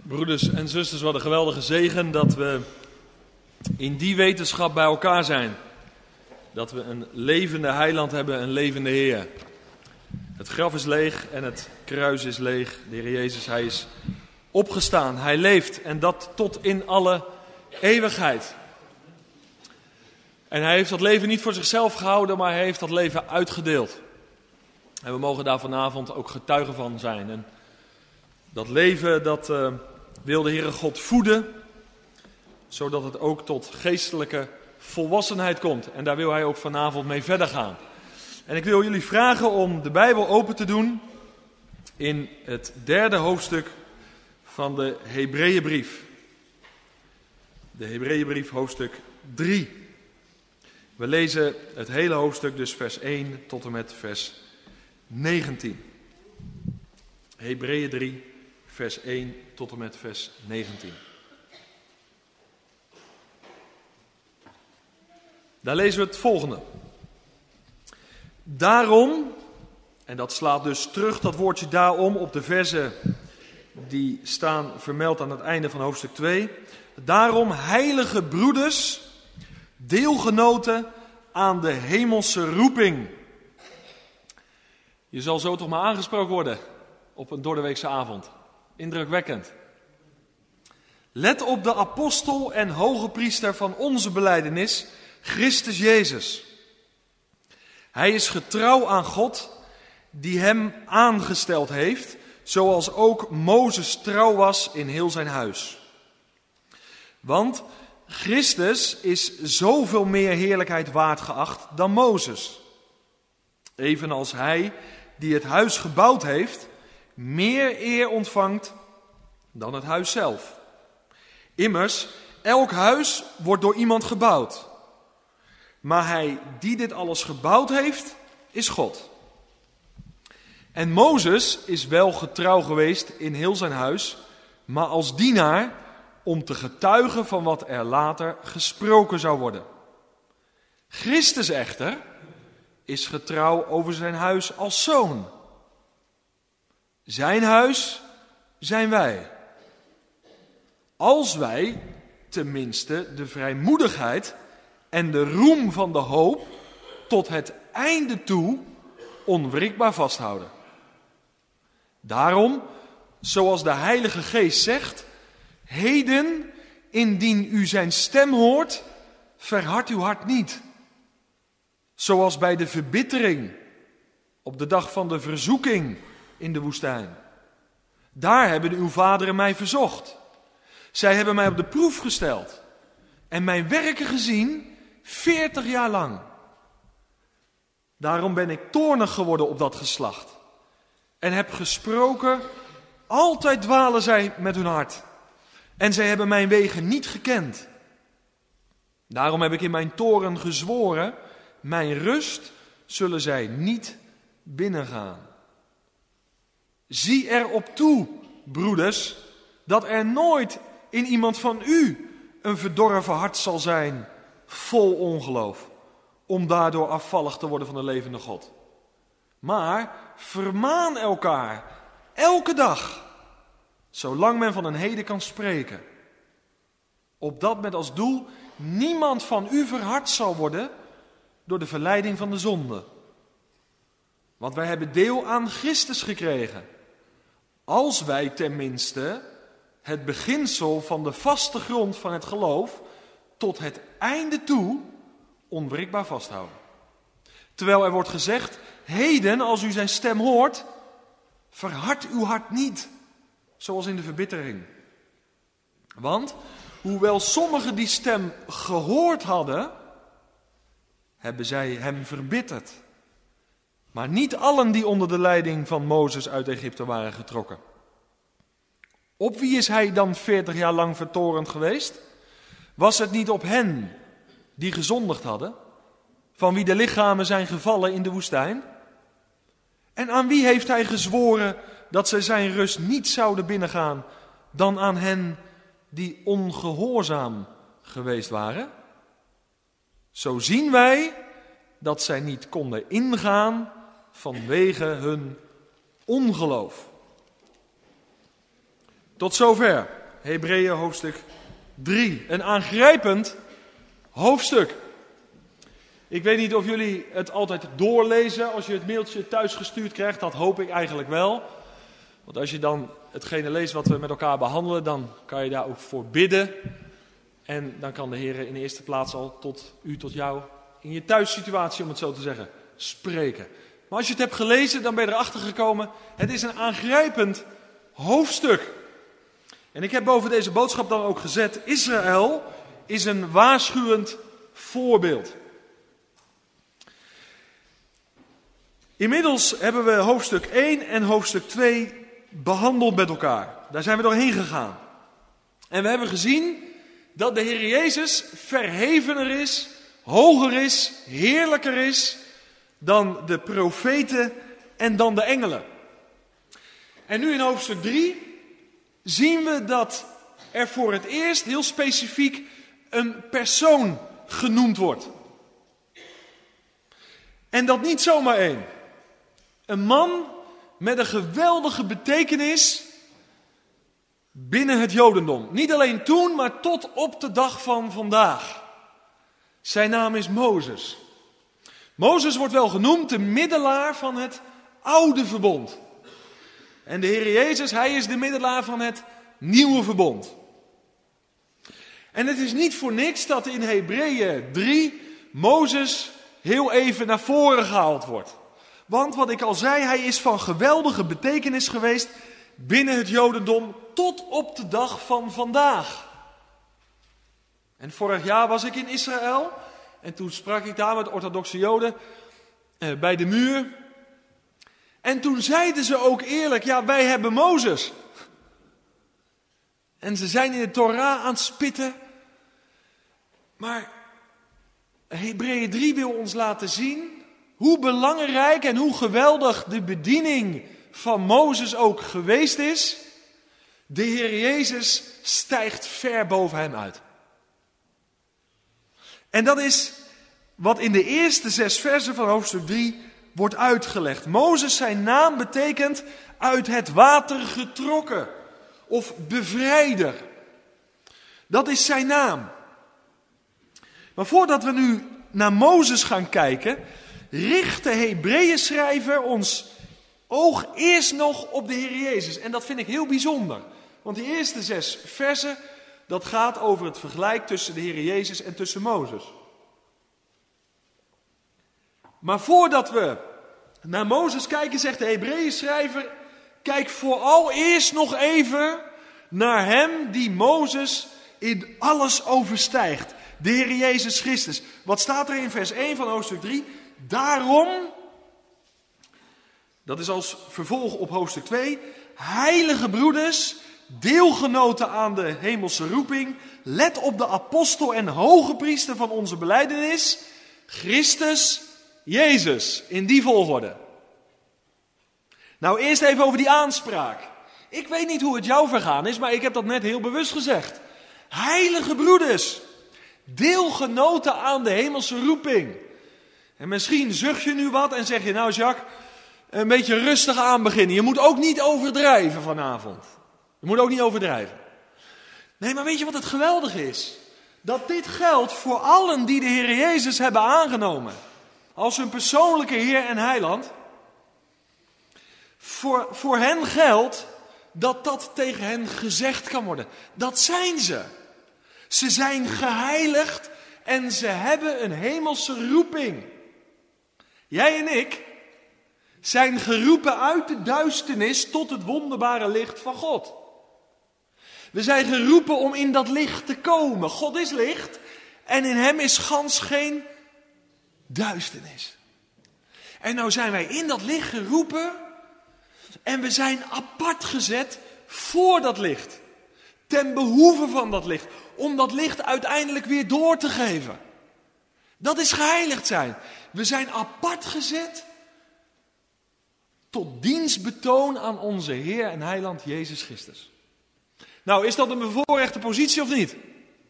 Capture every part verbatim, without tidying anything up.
Broeders en zusters, wat een geweldige zegen dat we in die wetenschap bij elkaar zijn. Dat we een levende heiland hebben, een levende Heer. Het graf is leeg en het kruis is leeg. De Heer Jezus, Hij is opgestaan. Hij leeft en dat tot in alle eeuwigheid. En Hij heeft dat leven niet voor zichzelf gehouden, maar Hij heeft dat leven uitgedeeld. En we mogen daar vanavond ook getuigen van zijn. En dat leven, dat uh, wil de Heere God voeden, zodat het ook tot geestelijke volwassenheid komt. En daar wil Hij ook vanavond mee verder gaan. En ik wil jullie vragen om de Bijbel open te doen in het derde hoofdstuk van de Hebreeënbrief. De Hebreeënbrief hoofdstuk drie. We lezen het hele hoofdstuk, dus vers één tot en met vers negentien. Hebreeën drie, vers één tot en met vers negentien. Daar lezen we het volgende. Daarom, en dat slaat dus terug, dat woordje daarom, op de verzen die staan vermeld aan het einde van hoofdstuk twee. Daarom, heilige broeders, deelgenoten aan de hemelse roeping. Je zal zo toch maar aangesproken worden op een doordeweekse avond. Indrukwekkend. Let op de apostel en hoge priester van onze belijdenis, Christus Jezus. Hij is getrouw aan God die hem aangesteld heeft, zoals ook Mozes trouw was in heel zijn huis. Want Christus is zoveel meer heerlijkheid waard geacht dan Mozes. Evenals hij die het huis gebouwd heeft, meer eer ontvangt dan het huis zelf. Immers, elk huis wordt door iemand gebouwd. Maar hij die dit alles gebouwd heeft, is God. En Mozes is wel getrouw geweest in heel zijn huis, maar als dienaar om te getuigen van wat er later gesproken zou worden. Christus echter is getrouw over zijn huis als zoon. Zijn huis zijn wij. Als wij tenminste de vrijmoedigheid en de roem van de hoop tot het einde toe onwrikbaar vasthouden. Daarom, zoals de Heilige Geest zegt, heden, indien u zijn stem hoort, verhard uw hart niet. Zoals bij de verbittering op de dag van de verzoeking in de woestijn. Daar hebben uw vaderen mij verzocht. Zij hebben mij op de proef gesteld en mijn werken gezien veertig jaar lang. Daarom ben ik toornig geworden op dat geslacht en heb gesproken, altijd dwalen zij met hun hart en zij hebben mijn wegen niet gekend. Daarom heb ik in mijn toorn gezworen, mijn rust zullen zij niet binnengaan. Zie erop toe, broeders, dat er nooit in iemand van u een verdorven hart zal zijn, vol ongeloof, om daardoor afvallig te worden van de levende God. Maar vermaan elkaar, elke dag, zolang men van een heden kan spreken. Opdat met als doel niemand van u verhard zal worden door de verleiding van de zonde. Want wij hebben deel aan Christus gekregen. Als wij tenminste het beginsel van de vaste grond van het geloof tot het einde toe onwrikbaar vasthouden. Terwijl er wordt gezegd, heden als u zijn stem hoort, verhard uw hart niet, zoals in de verbittering. Want, hoewel sommigen die stem gehoord hadden, hebben zij hem verbitterd. Maar niet allen die onder de leiding van Mozes uit Egypte waren getrokken. Op wie is hij dan veertig jaar lang vertorend geweest? Was het niet op hen die gezondigd hadden, van wie de lichamen zijn gevallen in de woestijn? En aan wie heeft hij gezworen dat zij zijn rust niet zouden binnengaan, dan aan hen die ongehoorzaam geweest waren? Zo zien wij dat zij niet konden ingaan vanwege hun ongeloof. Tot zover. Hebreeën hoofdstuk drie. Een aangrijpend hoofdstuk. Ik weet niet of jullie het altijd doorlezen als je het mailtje thuis gestuurd krijgt. Dat hoop ik eigenlijk wel. Want als je dan hetgene leest wat we met elkaar behandelen, dan kan je daar ook voor bidden. En dan kan de Heer in de eerste plaats al tot u, tot jou, in je thuissituatie, om het zo te zeggen, spreken. Maar als je het hebt gelezen, dan ben je erachter gekomen, het is een aangrijpend hoofdstuk. En ik heb boven deze boodschap dan ook gezet, Israël is een waarschuwend voorbeeld. Inmiddels hebben we hoofdstuk één en hoofdstuk twee behandeld met elkaar. Daar zijn we doorheen gegaan. En we hebben gezien dat de Heer Jezus verhevener is, hoger is, heerlijker is dan de profeten en dan de engelen. En nu in hoofdstuk drie zien we dat er voor het eerst heel specifiek een persoon genoemd wordt. En dat niet zomaar één. Een man met een geweldige betekenis binnen het Jodendom. Niet alleen toen, maar tot op de dag van vandaag. Zijn naam is Mozes. Mozes wordt wel genoemd de middelaar van het oude verbond. En de Heer Jezus, hij is de middelaar van het nieuwe verbond. En het is niet voor niks dat in Hebreeën drie Mozes heel even naar voren gehaald wordt. Want wat ik al zei, hij is van geweldige betekenis geweest binnen het Jodendom tot op de dag van vandaag. En vorig jaar was ik in Israël en toen sprak ik daar met orthodoxe Joden eh, bij de muur. En toen zeiden ze ook eerlijk, ja, wij hebben Mozes. En ze zijn in de Torah aan het spitten. Maar Hebreeën drie wil ons laten zien hoe belangrijk en hoe geweldig de bediening van Mozes ook geweest is. De Heer Jezus stijgt ver boven hem uit. En dat is wat in de eerste zes versen van hoofdstuk drie wordt uitgelegd. Mozes, zijn naam betekent uit het water getrokken of bevrijder. Dat is zijn naam. Maar voordat we nu naar Mozes gaan kijken, richt de Hebreeën schrijver ons oog eerst nog op de Heer Jezus. En dat vind ik heel bijzonder. Want die eerste zes versen, dat gaat over het vergelijk tussen de Heer Jezus en tussen Mozes. Maar voordat we naar Mozes kijken, zegt de Hebreeën schrijver, kijk vooral eerst nog even naar hem die Mozes in alles overstijgt. De Heer Jezus Christus. Wat staat er in vers één van hoofdstuk drie? Daarom, dat is als vervolg op hoofdstuk twee, heilige broeders, deelgenoten aan de hemelse roeping, let op de apostel en hoge priester van onze belijdenis, Christus Jezus, in die volgorde. Nou, eerst even over die aanspraak. Ik weet niet hoe het jou vergaan is, maar ik heb dat net heel bewust gezegd. Heilige broeders, deelgenoten aan de hemelse roeping. En misschien zucht je nu wat en zeg je, nou Jacques, een beetje rustig aan beginnen. Je moet ook niet overdrijven vanavond. Je moet ook niet overdrijven. Nee, maar weet je wat het geweldig is? Dat dit geldt voor allen die de Heer Jezus hebben aangenomen. Als hun persoonlijke Heer en Heiland. Voor, voor hen geldt dat dat tegen hen gezegd kan worden. Dat zijn ze. Ze zijn geheiligd en ze hebben een hemelse roeping. Jij en ik zijn geroepen uit de duisternis tot het wonderbare licht van God. We zijn geroepen om in dat licht te komen. God is licht en in hem is gans geen duisternis. En nou zijn wij in dat licht geroepen en we zijn apart gezet voor dat licht. Ten behoeve van dat licht. Om dat licht uiteindelijk weer door te geven. Dat is geheiligd zijn. We zijn apart gezet tot dienstbetoon aan onze Heer en Heiland Jezus Christus. Nou, is dat een bevoorrechte positie of niet?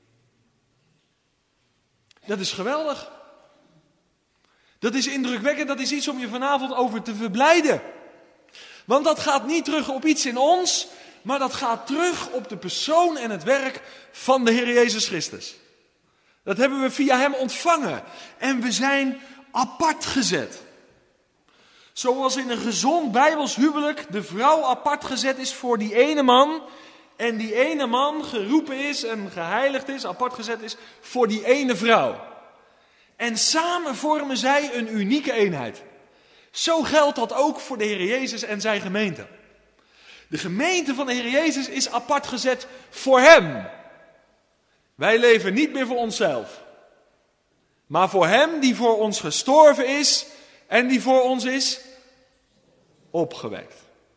Dat is geweldig. Dat is indrukwekkend, dat is iets om je vanavond over te verblijden. Want dat gaat niet terug op iets in ons. maar dat gaat terug op de persoon en het werk van de Heer Jezus Christus. Dat hebben we via hem ontvangen en we zijn apart gezet. Zoals in een gezond Bijbels huwelijk de vrouw apart gezet is voor die ene man en die ene man geroepen is en geheiligd is, apart gezet is voor die ene vrouw. En samen vormen zij een unieke eenheid. Zo geldt dat ook voor de Heer Jezus en zijn gemeente. De gemeente van de Heer Jezus is apart gezet voor hem. Wij leven niet meer voor onszelf. Maar voor hem die voor ons gestorven is en die voor ons is opgewekt.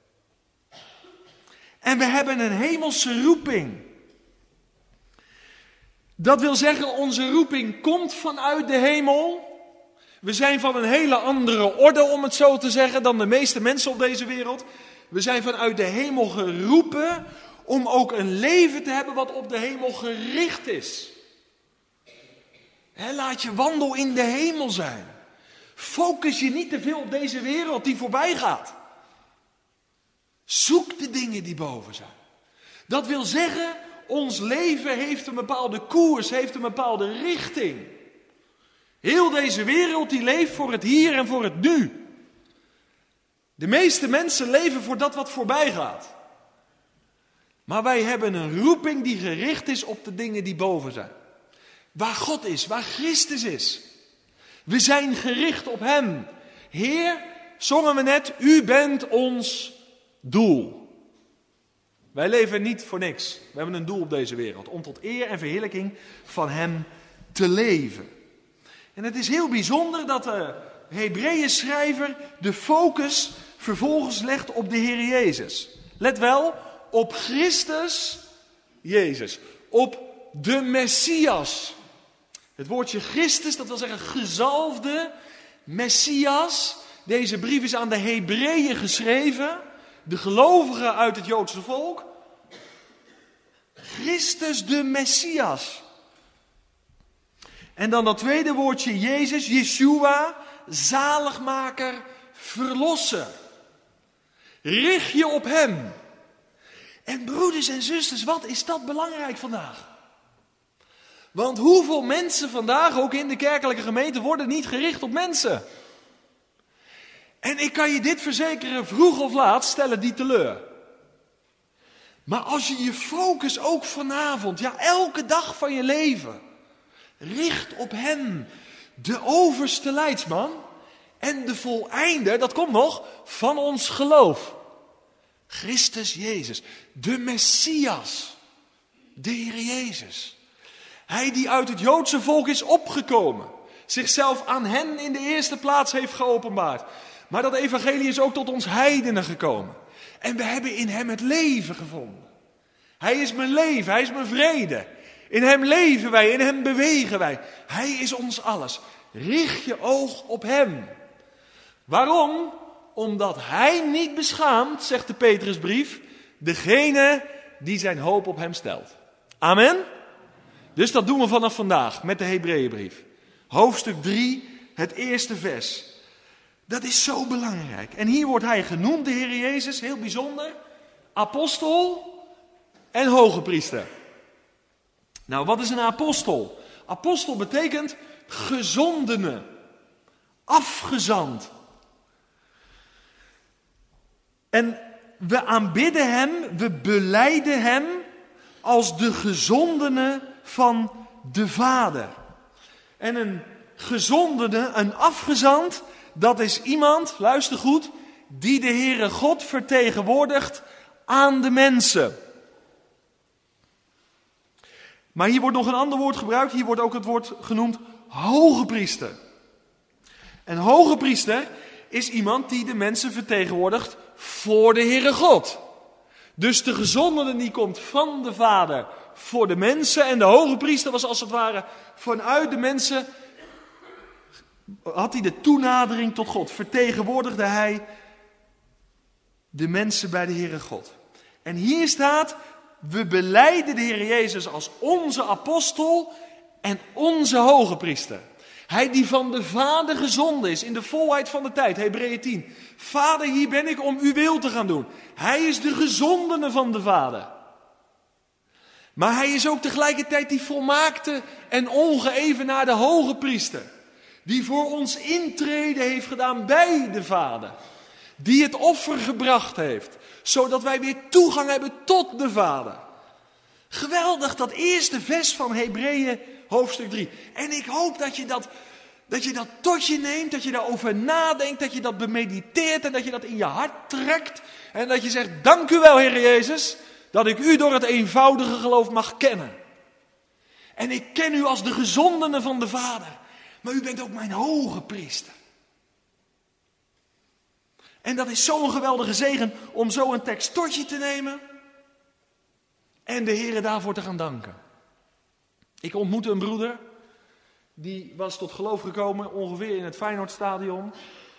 En we hebben een hemelse roeping. Dat wil zeggen, onze roeping komt vanuit de hemel. We zijn van een hele andere orde, om het zo te zeggen, dan de meeste mensen op deze wereld. We zijn vanuit de hemel geroepen om ook een leven te hebben wat op de hemel gericht is. He, laat je wandel in de hemel zijn. Focus je niet te veel op deze wereld die voorbij gaat. Zoek de dingen die boven zijn. Dat wil zeggen, ons leven heeft een bepaalde koers, heeft een bepaalde richting. Heel deze wereld die leeft voor het hier en voor het nu. De meeste mensen leven voor dat wat voorbij gaat. Maar wij hebben een roeping die gericht is op de dingen die boven zijn. Waar God is, waar Christus is. We zijn gericht op hem. Heer, zongen we net, u bent ons doel. Wij leven niet voor niks. We hebben een doel op deze wereld. Om tot eer en verheerlijking van hem te leven. En het is heel bijzonder dat de Hebreeën schrijver de focus vervolgens legt op de Heer Jezus. Let wel, op Christus Jezus. Op de Messias. Het woordje Christus, dat wil zeggen gezalfde Messias. Deze brief is aan de Hebreeën geschreven. De gelovigen uit het Joodse volk. Christus de Messias. En dan dat tweede woordje Jezus, Yeshua, zaligmaker, verlosser. Richt je op hem. En broeders en zusters, wat is dat belangrijk vandaag? Want hoeveel mensen vandaag, ook in de kerkelijke gemeente, worden niet gericht op mensen? En ik kan je dit verzekeren, vroeg of laat stellen die teleur. Maar als je je focus ook vanavond, ja elke dag van je leven, richt op hem, de overste leidsman en de voleinder, dat komt nog, van ons geloof. Christus Jezus, de Messias, de Heer Jezus. Hij die uit het Joodse volk is opgekomen, zichzelf aan hen in de eerste plaats heeft geopenbaard. Maar dat evangelie is ook tot ons heidenen gekomen. En we hebben in hem het leven gevonden. Hij is mijn leven, hij is mijn vrede. In hem leven wij, in hem bewegen wij. Hij is ons alles. Richt je oog op hem. Waarom? Omdat hij niet beschaamt, zegt de Petrusbrief, degene die zijn hoop op hem stelt. Amen? Dus dat doen we vanaf vandaag met de Hebreeënbrief. Hoofdstuk drie, het eerste vers. Dat is zo belangrijk. En hier wordt hij genoemd, de Heer Jezus, heel bijzonder. Apostel en hoge priester. Nou, wat is een apostel? Apostel betekent gezondene, afgezand. En we aanbidden hem, we belijden hem als de gezondene van de Vader. En een gezondene, een afgezand, dat is iemand, luister goed, die de Heere God vertegenwoordigt aan de mensen. Maar hier wordt nog een ander woord gebruikt, hier wordt ook het woord genoemd hoge priester. En hoge priester is iemand die de mensen vertegenwoordigt voor de Heere God. Dus de gezondene die komt van de Vader voor de mensen en de hoge priester was als het ware vanuit de mensen, had hij de toenadering tot God. Vertegenwoordigde hij de mensen bij de Heere God. En hier staat, we belijden de Heer Jezus als onze apostel en onze hoge priester. Hij die van de Vader gezonden is in de volheid van de tijd. Hebreeën tien. Vader, hier ben ik om uw wil te gaan doen. Hij is de gezondene van de Vader. Maar hij is ook tegelijkertijd die volmaakte en ongeëvenaarde hoge priester. Die voor ons intrede heeft gedaan bij de Vader. Die het offer gebracht heeft. Zodat wij weer toegang hebben tot de Vader. Geweldig, dat eerste vers van Hebreeën hoofdstuk drie. En ik hoop dat je dat, dat je dat tot je neemt, dat je daarover nadenkt, dat je dat bemediteert en dat je dat in je hart trekt. En dat je zegt, dank u wel, Heer Jezus, dat ik u door het eenvoudige geloof mag kennen. En ik ken u als de gezondene van de Vader. Maar u bent ook mijn hoge priester. En dat is zo'n geweldige zegen om zo een tekst tot je te nemen. En de Heere daarvoor te gaan danken. Ik ontmoette een broeder. Die was tot geloof gekomen ongeveer in het Feyenoordstadion.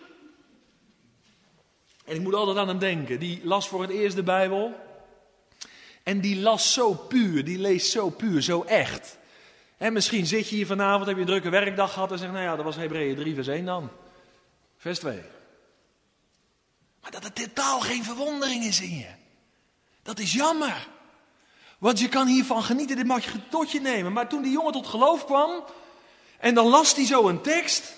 En ik moet altijd aan hem denken. Die las voor het eerst de Bijbel. En die las zo puur. Die leest zo puur, zo echt. En misschien zit je hier vanavond, heb je een drukke werkdag gehad en zegt, nou ja, dat was Hebreeën drie vers één dan. Vers twee. Maar dat er totaal geen verwondering is in je. Dat is jammer. Want je kan hiervan genieten, dit mag je tot je nemen. Maar toen die jongen tot geloof kwam, en dan las hij zo een tekst.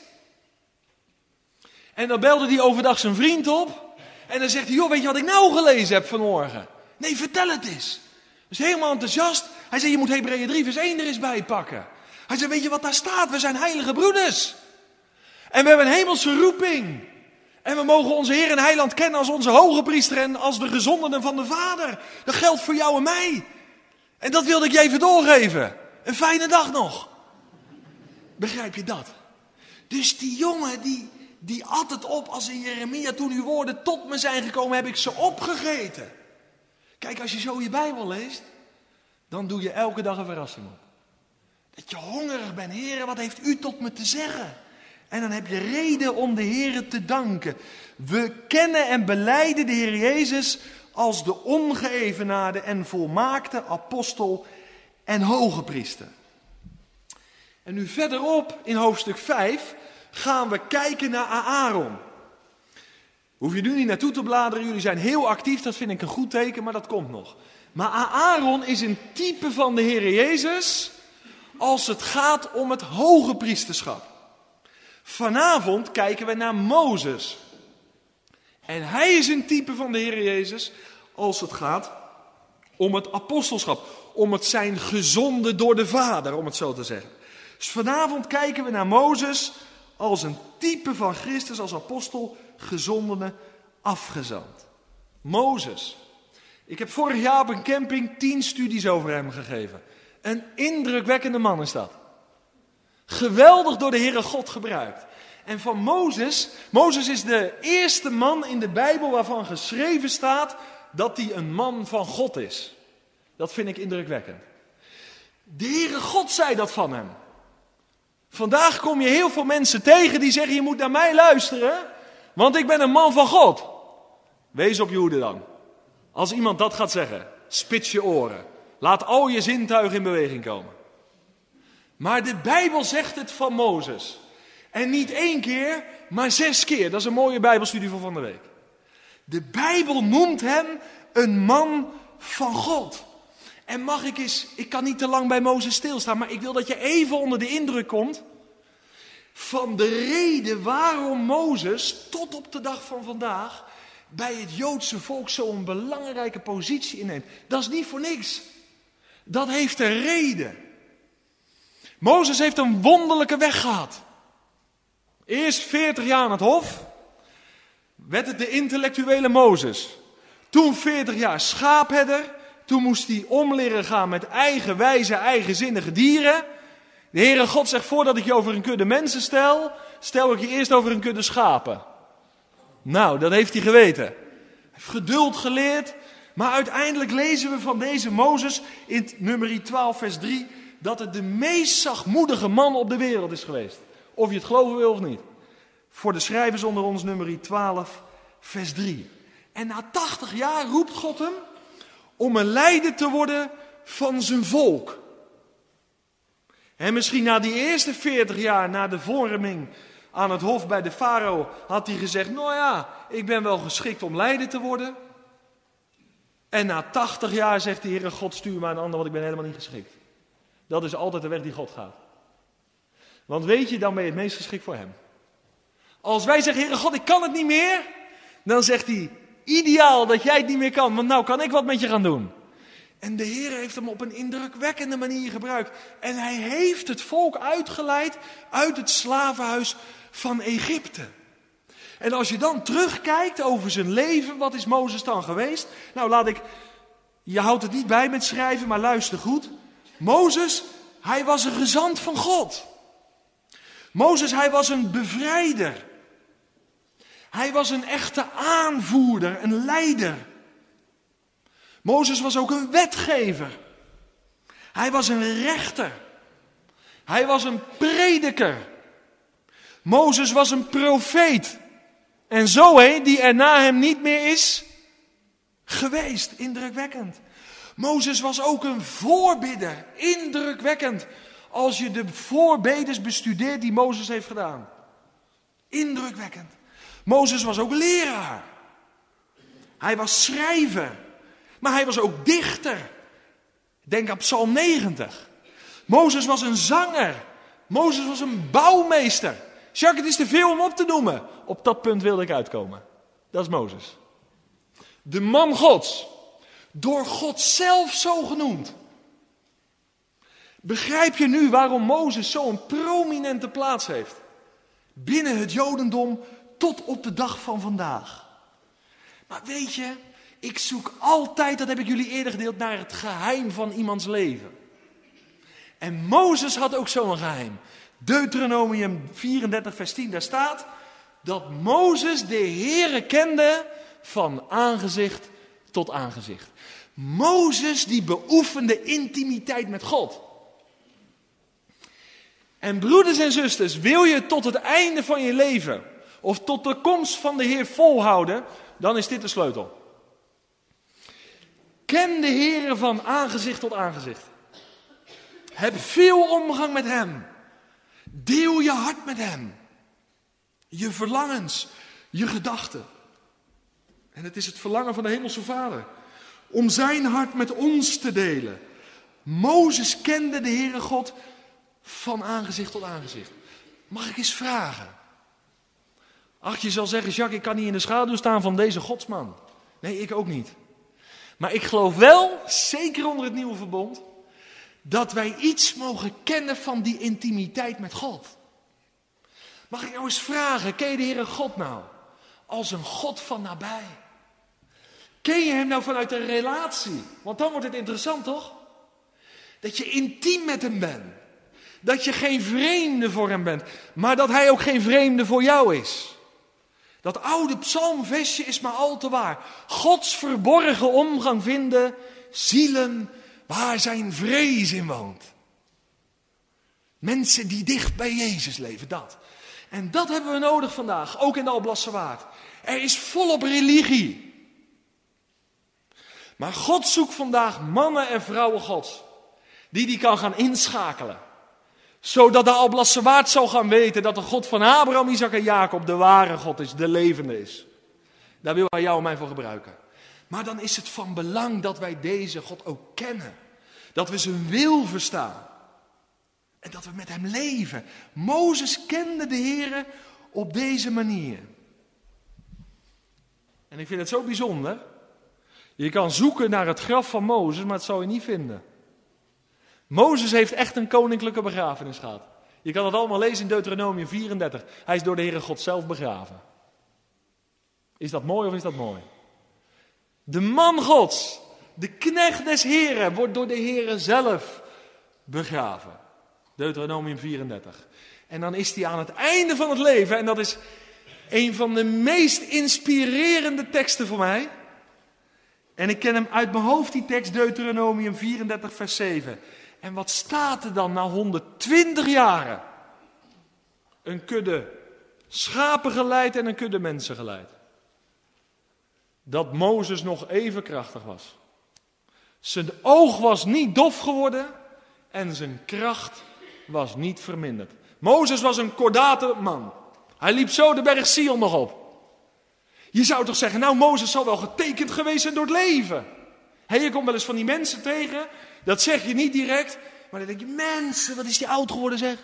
En dan belde hij overdag zijn vriend op. En dan zegt hij, joh, weet je wat ik nou gelezen heb vanmorgen? Nee, vertel het eens. Dus helemaal enthousiast. Hij zei, je moet Hebreeën drie vers één er eens bij pakken. Hij zei, weet je wat daar staat? We zijn heilige broeders. En we hebben een hemelse roeping. En we mogen onze Heer en Heiland kennen als onze hoge priester en als de gezondene van de Vader. Dat geldt voor jou en mij. En dat wilde ik je even doorgeven. Een fijne dag nog. Begrijp je dat? Dus die jongen die, die at het op als in Jeremia, toen uw woorden tot me zijn gekomen, heb ik ze opgegeten. Kijk, als je zo je Bijbel leest, dan doe je elke dag een verrassing op. Dat je hongerig bent. Heere, wat heeft u tot me te zeggen? En dan heb je reden om de Heere te danken. We kennen en belijden de Heer Jezus als de ongeëvenaarde en volmaakte apostel en hoge priester. En nu verderop in hoofdstuk vijf gaan we kijken naar Aaron. Hoef je nu niet naartoe te bladeren, jullie zijn heel actief, dat vind ik een goed teken, maar dat komt nog. Maar Aaron is een type van de Heer Jezus als het gaat om het hoge priesterschap. Vanavond kijken we naar Mozes. En hij is een type van de Heer Jezus als het gaat om het apostelschap. Om het zijn gezonde door de Vader, om het zo te zeggen. Dus vanavond kijken we naar Mozes als een type van Christus, als apostel, gezondene, afgezand. Mozes. Ik heb vorig jaar op een camping tien studies over hem gegeven. Een indrukwekkende man is dat. Geweldig door de Heere God gebruikt. En van Mozes, Mozes is de eerste man in de Bijbel waarvan geschreven staat dat hij een man van God is. Dat vind ik indrukwekkend. De Heere God zei dat van hem. Vandaag kom je heel veel mensen tegen die zeggen, je moet naar mij luisteren, want ik ben een man van God. Wees op je hoede dan. Als iemand dat gaat zeggen, spits je oren. Laat al je zintuigen in beweging komen. Maar de Bijbel zegt het van Mozes. En niet één keer, maar zes keer. Dat is een mooie Bijbelstudie voor van de week. De Bijbel noemt hem een man van God. En mag ik eens, ik kan niet te lang bij Mozes stilstaan, maar ik wil dat je even onder de indruk komt van de reden waarom Mozes tot op de dag van vandaag bij het Joodse volk zo'n belangrijke positie inneemt. Dat is niet voor niks. Dat heeft een reden. Mozes heeft een wonderlijke weg gehad. Eerst veertig jaar aan het hof, werd het de intellectuele Mozes. Toen veertig jaar schaapherder, toen moest hij om leren gaan met eigenwijze, eigenzinnige dieren. De Heere God zegt, voordat ik je over een kudde mensen stel, stel ik je eerst over een kudde schapen. Nou, dat heeft hij geweten. Hij heeft geduld geleerd, maar uiteindelijk lezen we van deze Mozes in nummer twaalf vers drie, dat het de meest zachtmoedige man op de wereld is geweest. Of je het geloven wil of niet. Voor de schrijvers onder ons nummer twaalf vers drie. En na tachtig jaar roept God hem om een leider te worden van zijn volk. En misschien na die eerste veertig jaar, na de vorming aan het hof bij de farao, had hij gezegd, nou ja, ik ben wel geschikt om leider te worden. En na tachtig jaar zegt de Heere God, stuur maar een ander, want ik ben helemaal niet geschikt. Dat is altijd de weg die God gaat. Want weet je, dan ben je het meest geschikt voor hem. Als wij zeggen, Heere God, ik kan het niet meer, dan zegt hij, ideaal dat jij het niet meer kan, want nou kan ik wat met je gaan doen. En de Heer heeft hem op een indrukwekkende manier gebruikt. En hij heeft het volk uitgeleid uit het slavenhuis van Egypte. En als je dan terugkijkt over zijn leven, wat is Mozes dan geweest? Nou, laat ik, je houdt het niet bij met schrijven, maar luister goed. Mozes, hij was een gezant van God. Mozes, hij was een bevrijder. Hij was een echte aanvoerder, een leider. Mozes was ook een wetgever. Hij was een rechter. Hij was een prediker. Mozes was een profeet. En zo heen, die er na hem niet meer is geweest. Indrukwekkend. Mozes was ook een voorbidder. Indrukwekkend. Als je de voorbeders bestudeert die Mozes heeft gedaan. Indrukwekkend. Mozes was ook leraar. Hij was schrijver. Maar hij was ook dichter. Denk aan Psalm negentig. Mozes was een zanger. Mozes was een bouwmeester. Jacques, het is te veel om op te noemen. Op dat punt wilde ik uitkomen. Dat is Mozes. De man Gods. Door God zelf zo genoemd. Begrijp je nu waarom Mozes zo'n prominente plaats heeft? Binnen het Jodendom tot op de dag van vandaag. Maar weet je, ik zoek altijd, dat heb ik jullie eerder gedeeld, naar het geheim van iemands leven. En Mozes had ook zo'n geheim. Deuteronomium vierendertig vers tien, daar staat dat Mozes de Heere kende van aangezicht tot aangezicht. Mozes die beoefende intimiteit met God. En broeders en zusters, wil je tot het einde van je leven of tot de komst van de Heer volhouden, dan is dit de sleutel. Ken de Heere van aangezicht tot aangezicht. Heb veel omgang met hem. Deel je hart met hem. Je verlangens, je gedachten. En het is het verlangen van de Hemelse Vader. Om zijn hart met ons te delen. Mozes kende de Heere God van aangezicht tot aangezicht. Mag ik eens vragen? Ach, je zal zeggen, Jacques, ik kan niet in de schaduw staan van deze godsman. Nee, ik ook niet. Maar ik geloof wel, zeker onder het nieuwe verbond, dat wij iets mogen kennen van die intimiteit met God. Mag ik nou eens vragen, ken je de Heere God nou als een God van nabij? Ken je hem nou vanuit een relatie? Want dan wordt het interessant, toch? Dat je intiem met hem bent. Dat je geen vreemde voor hem bent, maar dat hij ook geen vreemde voor jou is. Dat oude psalmversje is maar al te waar. Gods verborgen omgang vinden, zielen waar zijn vrees in woont. Mensen die dicht bij Jezus leven, dat. En dat hebben we nodig vandaag, ook in de Alblasserwaard. Er is volop religie. Maar God zoekt vandaag mannen en vrouwen Gods, die die kan gaan inschakelen. Zodat de Alblasserwaard zal gaan weten dat de God van Abraham, Isaac en Jacob de ware God is, de levende is. Daar wil hij jou en mij voor gebruiken. Maar dan is het van belang dat wij deze God ook kennen. Dat we zijn wil verstaan. En dat we met hem leven. Mozes kende de Heere op deze manier. En ik vind het zo bijzonder. Je kan zoeken naar het graf van Mozes, maar het zal je niet vinden. Mozes heeft echt een koninklijke begrafenis gehad. Je kan het allemaal lezen in Deuteronomium vierendertig. Hij is door de Heere God zelf begraven. Is dat mooi of is dat mooi? De man Gods, de knecht des Heren, wordt door de Heere zelf begraven. Deuteronomium vierendertig. En dan is hij aan het einde van het leven, en dat is een van de meest inspirerende teksten voor mij. En ik ken hem uit mijn hoofd, die tekst, Deuteronomium vierendertig vers zeven. En wat staat er dan na honderdtwintig jaren? Een kudde schapen geleid en een kudde mensen geleid. Dat Mozes nog even krachtig was. Zijn oog was niet dof geworden en zijn kracht was niet verminderd. Mozes was een kordate man. Hij liep zo de berg Sion nog op. Je zou toch zeggen, nou Mozes zal wel getekend geweest zijn door het leven. Hé, je komt wel eens van die mensen tegen, dat zeg je niet direct, maar dan denk je, mensen, wat is die oud geworden zeg.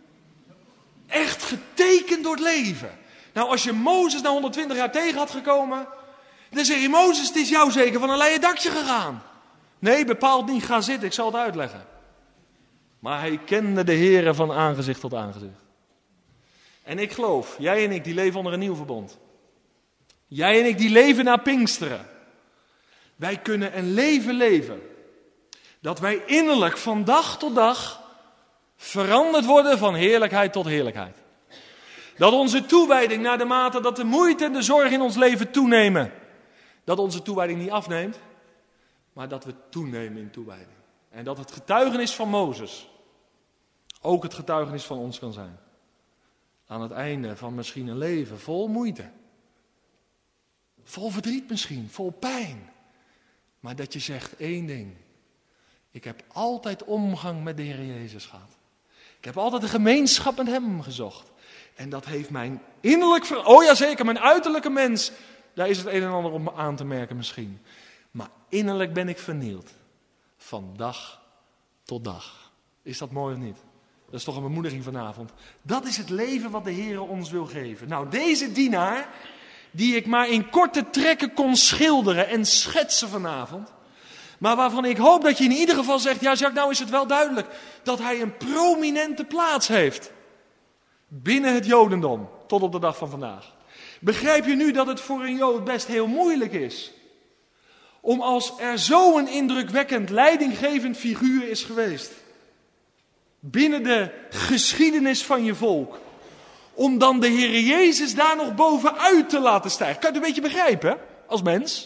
Echt getekend door het leven. Nou, als je Mozes na honderdtwintig jaar tegen had gekomen, dan zeg je, Mozes, het is jou zeker van een leien dakje gegaan. Nee, bepaald niet, ga zitten, ik zal het uitleggen. Maar hij kende de Heere van aangezicht tot aangezicht. En ik geloof, jij en ik, die leven onder een nieuw verbond. Jij en ik, die leven na Pinksteren. Wij kunnen een leven leven. Dat wij innerlijk van dag tot dag veranderd worden van heerlijkheid tot heerlijkheid. Dat onze toewijding naar de mate dat de moeite en de zorg in ons leven toenemen. Dat onze toewijding niet afneemt, maar dat we toenemen in toewijding. En dat het getuigenis van Mozes ook het getuigenis van ons kan zijn. Aan het einde van misschien een leven vol moeite. Vol verdriet misschien, vol pijn. Maar dat je zegt één ding. Ik heb altijd omgang met de Heer Jezus gehad. Ik heb altijd een gemeenschap met hem gezocht. En dat heeft mijn innerlijk, ver... oh ja zeker, mijn uiterlijke mens. Daar is het een en ander op aan te merken misschien. Maar innerlijk ben ik vernield. Van dag tot dag. Is dat mooi of niet? Dat is toch een bemoediging vanavond. Dat is het leven wat de Heer ons wil geven. Nou, deze dienaar, die ik maar in korte trekken kon schilderen en schetsen vanavond. Maar waarvan ik hoop dat je in ieder geval zegt, ja Jacques, nou is het wel duidelijk dat hij een prominente plaats heeft. Binnen het Jodendom, tot op de dag van vandaag. Begrijp je nu dat het voor een Jood best heel moeilijk is? Om als er zo'n indrukwekkend leidinggevend figuur is geweest. Binnen de geschiedenis van je volk. Om dan de Heer Jezus daar nog bovenuit te laten stijgen. Kan je het een beetje begrijpen, als mens?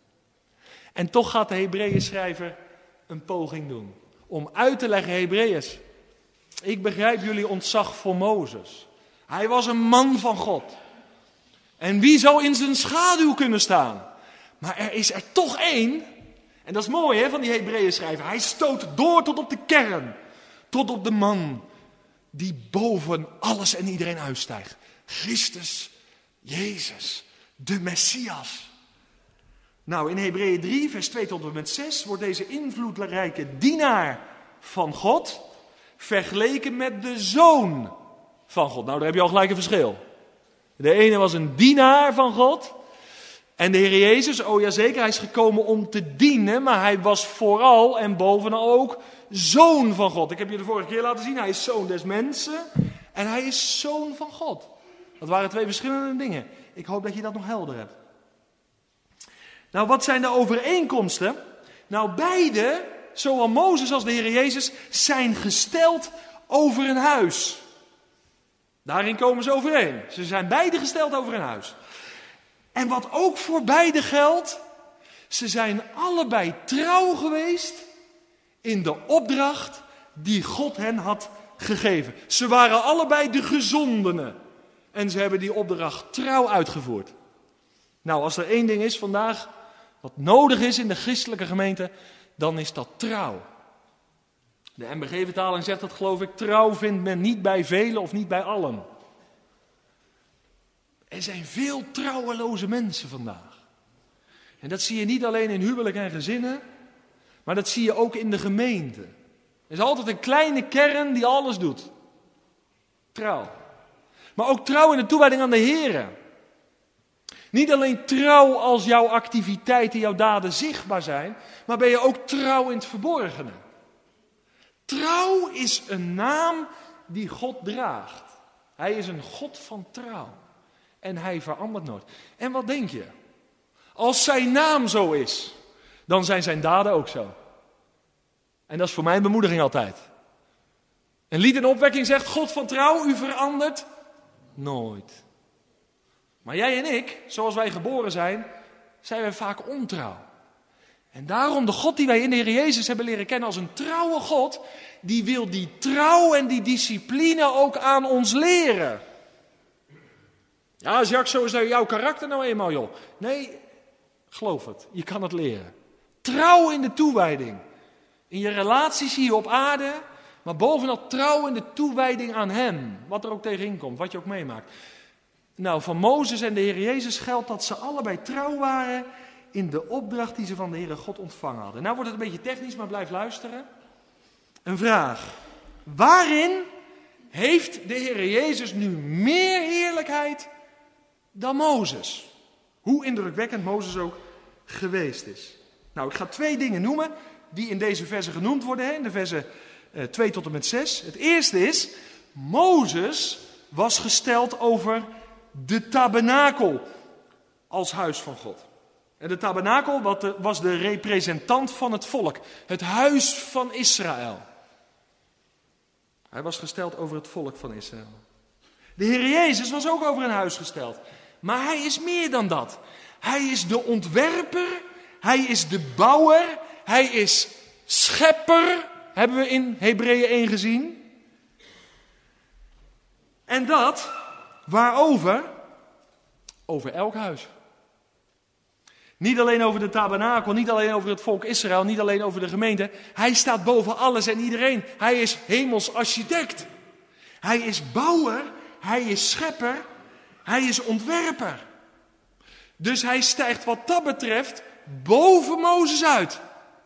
En toch gaat de Hebreeën schrijver een poging doen. Om uit te leggen, Hebreeërs. Ik begrijp jullie ontzag voor Mozes. Hij was een man van God. En wie zou in zijn schaduw kunnen staan? Maar er is er toch één. En dat is mooi hè, van die Hebreeën schrijver. Hij stoot door tot op de kern. Tot op de man die boven alles en iedereen uitstijgt. Christus, Jezus, de Messias. Nou, in Hebreeën drie, vers twee tot en met zes wordt deze invloedrijke dienaar van God vergeleken met de zoon van God. Nou, daar heb je al gelijk een verschil. De ene was een dienaar van God. En de Heer Jezus, oh ja zeker, hij is gekomen om te dienen, maar hij was vooral en bovenal ook zoon van God. Ik heb je de vorige keer laten zien, hij is zoon des mensen en hij is zoon van God. Dat waren twee verschillende dingen. Ik hoop dat je dat nog helder hebt. Nou, wat zijn de overeenkomsten? Nou, beide, zowel Mozes als de Heer Jezus, zijn gesteld over een huis. Daarin komen ze overeen. Ze zijn beide gesteld over een huis. En wat ook voor beide geldt, ze zijn allebei trouw geweest in de opdracht die God hen had gegeven. Ze waren allebei de gezondenen. En ze hebben die opdracht trouw uitgevoerd. Nou, als er één ding is vandaag wat nodig is in de christelijke gemeente, dan is dat trouw. De M B G-vertaling zegt dat, geloof ik, trouw vindt men niet bij velen of niet bij allen. Er zijn veel trouweloze mensen vandaag. En dat zie je niet alleen in huwelijk en gezinnen, maar dat zie je ook in de gemeente. Er is altijd een kleine kern die alles doet. Trouw. Maar ook trouw in de toewijding aan de Here. Niet alleen trouw als jouw activiteiten, jouw daden zichtbaar zijn, maar ben je ook trouw in het verborgene. Trouw is een naam die God draagt. Hij is een God van trouw. En hij verandert nooit. En wat denk je? Als zijn naam zo is, dan zijn zijn daden ook zo. En dat is voor mij een bemoediging altijd. Een lied en opwekking zegt, God van trouw, u verandert nooit. Maar jij en ik, zoals wij geboren zijn, zijn wij vaak ontrouw. En daarom de God die wij in de Heer Jezus hebben leren kennen als een trouwe God, die wil die trouw en die discipline ook aan ons leren. Ja, Jacques, zo is nou jouw karakter nou eenmaal, joh. Nee, geloof het, je kan het leren. Trouw in de toewijding. In je relaties hier op aarde, Maar bovenal trouw in de toewijding aan hem. Wat er ook tegenin komt, wat je ook meemaakt. Nou, van Mozes en de Heer Jezus geldt dat ze allebei trouw waren in de opdracht die ze van de Heere God ontvangen hadden. Nou wordt het een beetje technisch, maar blijf luisteren. Een vraag. Waarin heeft de Heere Jezus nu meer heerlijkheid dan Mozes? Hoe indrukwekkend Mozes ook geweest is. Nou, ik ga twee dingen noemen die in deze versen genoemd worden, hè, in de versen uh, twee tot en met zes. Het eerste is, Mozes was gesteld over de tabernakel als huis van God. En de tabernakel was de representant van het volk, het huis van Israël. Hij was gesteld over het volk van Israël. De Heer Jezus was ook over een huis gesteld. Maar hij is meer dan dat. Hij is de ontwerper, hij is de bouwer, hij is schepper, hebben we in Hebreeën één gezien. En dat, waarover? Over elk huis. Niet alleen over de tabernakel, niet alleen over het volk Israël, niet alleen over de gemeente. Hij staat boven alles en iedereen. Hij is hemels architect. Hij is bouwer, hij is schepper, hij is ontwerper. Dus hij stijgt wat dat betreft boven Mozes uit.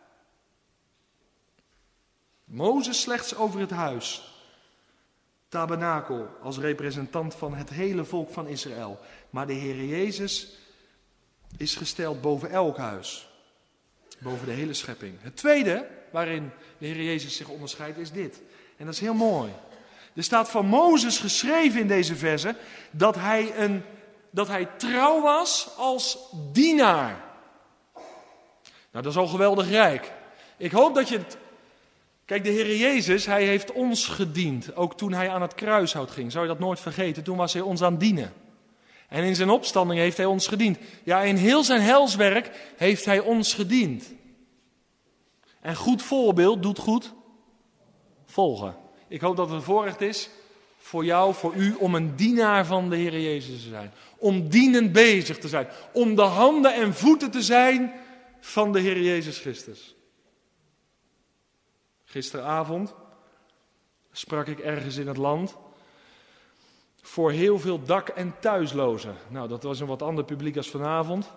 Mozes slechts over het huis. Tabernakel als representant van het hele volk van Israël. Maar de Heer Jezus is gesteld boven elk huis. Boven de hele schepping. Het tweede waarin de Heer Jezus zich onderscheidt is dit. En dat is heel mooi. Er staat van Mozes geschreven in deze verse dat hij, een, dat hij trouw was als dienaar. Nou, dat is al geweldig rijk. Ik hoop dat je het... Kijk, de Heer Jezus, hij heeft ons gediend. Ook toen hij aan het kruishout ging. Zou je dat nooit vergeten? Toen was hij ons aan het dienen. En in zijn opstanding heeft hij ons gediend. Ja, in heel zijn helswerk heeft hij ons gediend. En goed voorbeeld doet goed volgen. Ik hoop dat het een voorrecht is voor jou, voor u, om een dienaar van de Heer Jezus te zijn. Om dienend bezig te zijn. Om de handen en voeten te zijn van de Heer Jezus Christus. Gisteravond sprak ik ergens in het land voor heel veel dak- en thuislozen. Nou, dat was een wat ander publiek als vanavond.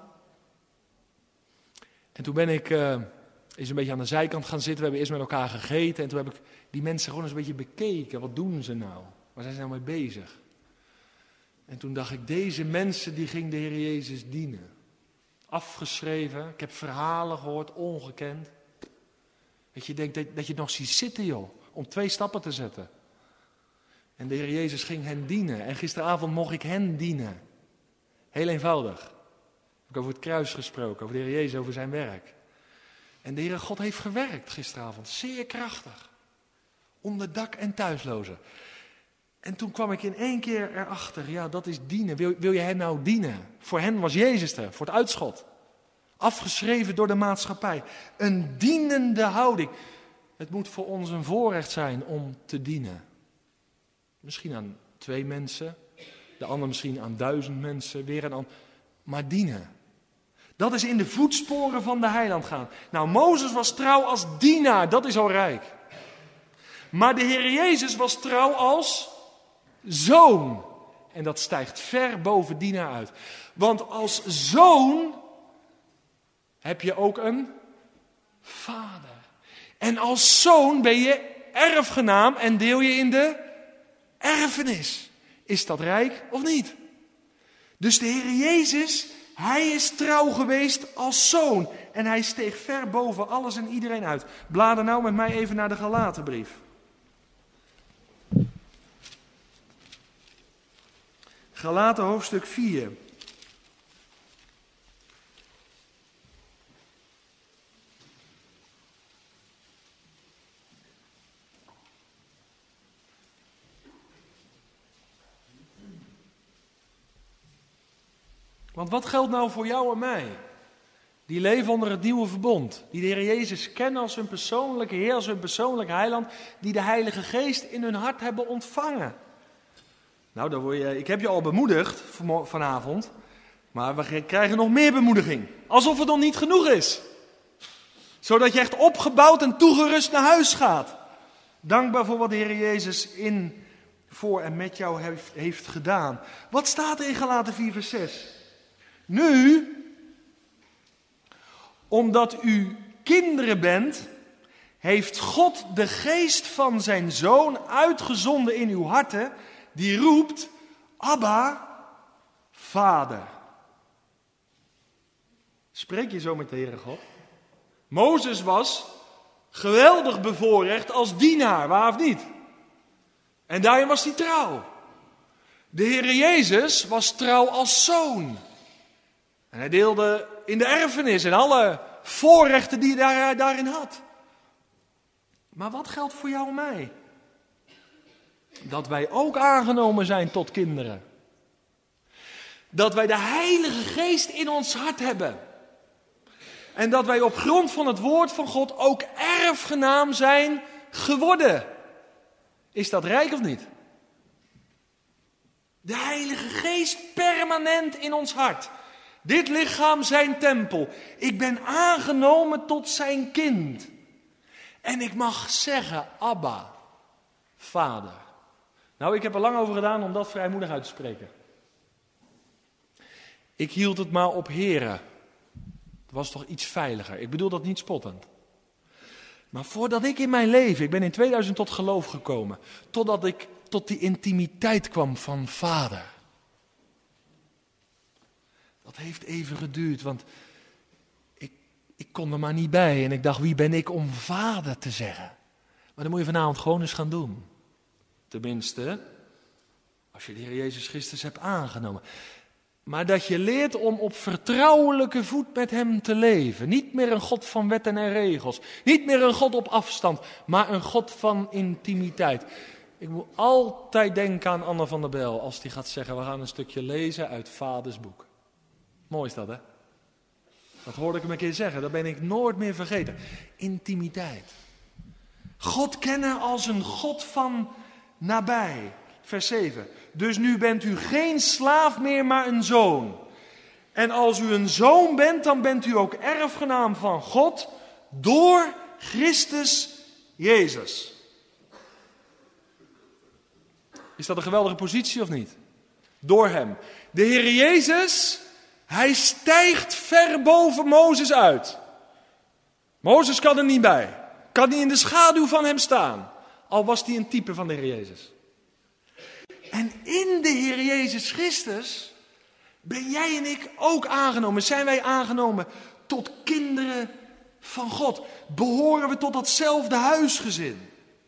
En toen ben ik uh, eens een beetje aan de zijkant gaan zitten. We hebben eerst met elkaar gegeten en toen heb ik die mensen gewoon eens een beetje bekeken. Wat doen ze nou? Waar zijn ze nou mee bezig? En toen dacht ik, deze mensen die ging de Heer Jezus dienen. Afgeschreven, ik heb verhalen gehoord, ongekend. Dat je denkt dat, dat je het nog ziet zitten, joh, om twee stappen te zetten. En de Heer Jezus ging hen dienen. En gisteravond mocht ik hen dienen. Heel eenvoudig. Ik heb over het kruis gesproken, over de Heer Jezus, over zijn werk. En de Heere God heeft gewerkt gisteravond, zeer krachtig. Onder dak- en thuislozen. En toen kwam ik in één keer erachter, ja, dat is dienen. Wil, wil je hen nou dienen? Voor hen was Jezus er, voor het uitschot. Afgeschreven door de maatschappij. Een dienende houding. Het moet voor ons een voorrecht zijn om te dienen. Misschien aan twee mensen, de ander misschien aan duizend mensen, weer een ander. Maar dienen. Dat is in de voetsporen van de heiland gaan. Nou, Mozes was trouw als dienaar, dat is al rijk. Maar de Heer Jezus was trouw als zoon. En dat stijgt ver boven dienaar uit. Want als zoon heb je ook een vader. En als zoon ben je erfgenaam en deel je in de erfenis. Is dat rijk of niet? Dus de Heer Jezus, hij is trouw geweest als zoon. En hij steeg ver boven alles en iedereen uit. Blader nou met mij even naar de Galatenbrief. Galaten hoofdstuk vier. Want wat geldt nou voor jou en mij? Die leven onder het nieuwe verbond. Die de Heer Jezus kennen als hun persoonlijke Heer, als hun persoonlijke heiland. Die de Heilige Geest in hun hart hebben ontvangen. Nou, dan word je, ik heb je al bemoedigd vanavond. Maar we krijgen nog meer bemoediging. Alsof het nog niet genoeg is. Zodat je echt opgebouwd en toegerust naar huis gaat. Dankbaar voor wat de Heer Jezus in, voor en met jou heeft, heeft gedaan. Wat staat er in Galaten vier vers zes? Nu, omdat u kinderen bent, heeft God de geest van zijn Zoon uitgezonden in uw harten, die roept, Abba, Vader. Spreek je zo met de Heere God? Mozes was geweldig bevoorrecht als dienaar, waar of niet? En daarin was hij trouw. De Heere Jezus was trouw als zoon. En hij deelde in de erfenis en alle voorrechten die hij daarin had. Maar wat geldt voor jou en mij? Dat wij ook aangenomen zijn tot kinderen. Dat wij de Heilige Geest in ons hart hebben. En dat wij op grond van het woord van God ook erfgenaam zijn geworden. Is dat rijk of niet? De Heilige Geest permanent in ons hart. Dit lichaam zijn tempel. Ik ben aangenomen tot zijn kind. En ik mag zeggen, Abba, Vader. Nou, ik heb er lang over gedaan om dat vrijmoedig uit te spreken. Ik hield het maar op Here. Het was toch iets veiliger. Ik bedoel dat niet spottend. Maar voordat ik in mijn leven, ik ben in tweeduizend tot geloof gekomen. Totdat ik tot die intimiteit kwam van Vader. Dat heeft even geduurd, want ik, ik kon er maar niet bij. En ik dacht, wie ben ik om Vader te zeggen? Maar dan moet je vanavond gewoon eens gaan doen. Tenminste, als je de Heer Jezus Christus hebt aangenomen. Maar dat je leert om op vertrouwelijke voet met hem te leven. Niet meer een God van wetten en regels. Niet meer een God op afstand, maar een God van intimiteit. Ik moet altijd denken aan Anne van der Bijl als die gaat zeggen, we gaan een stukje lezen uit Vaders boek. Mooi is dat, hè? Dat hoorde ik hem een keer zeggen, dat ben ik nooit meer vergeten. Intimiteit. God kennen als een God van nabij. Vers zeven. Dus nu bent u geen slaaf meer, maar een zoon. En als u een zoon bent, dan bent u ook erfgenaam van God door Christus Jezus. Is dat een geweldige positie of niet? Door hem. De Heer Jezus, hij stijgt ver boven Mozes uit. Mozes kan er niet bij. Kan niet in de schaduw van hem staan. Al was hij een type van de Heer Jezus. En in de Heer Jezus Christus ben jij en ik ook aangenomen. Zijn wij aangenomen tot kinderen van God. Behoren we tot datzelfde huisgezin.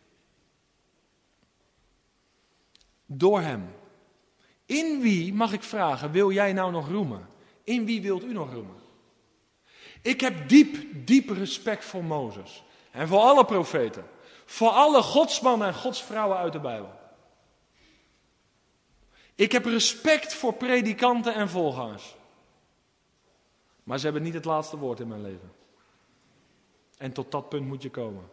Door hem. In wie, mag ik vragen, wil jij nou nog roemen? In wie wilt u nog roemen? Ik heb diep, diep respect voor Mozes. En voor alle profeten. Voor alle godsmannen en godsvrouwen uit de Bijbel. Ik heb respect voor predikanten en voorgangers. Maar ze hebben niet het laatste woord in mijn leven. En tot dat punt moet je komen.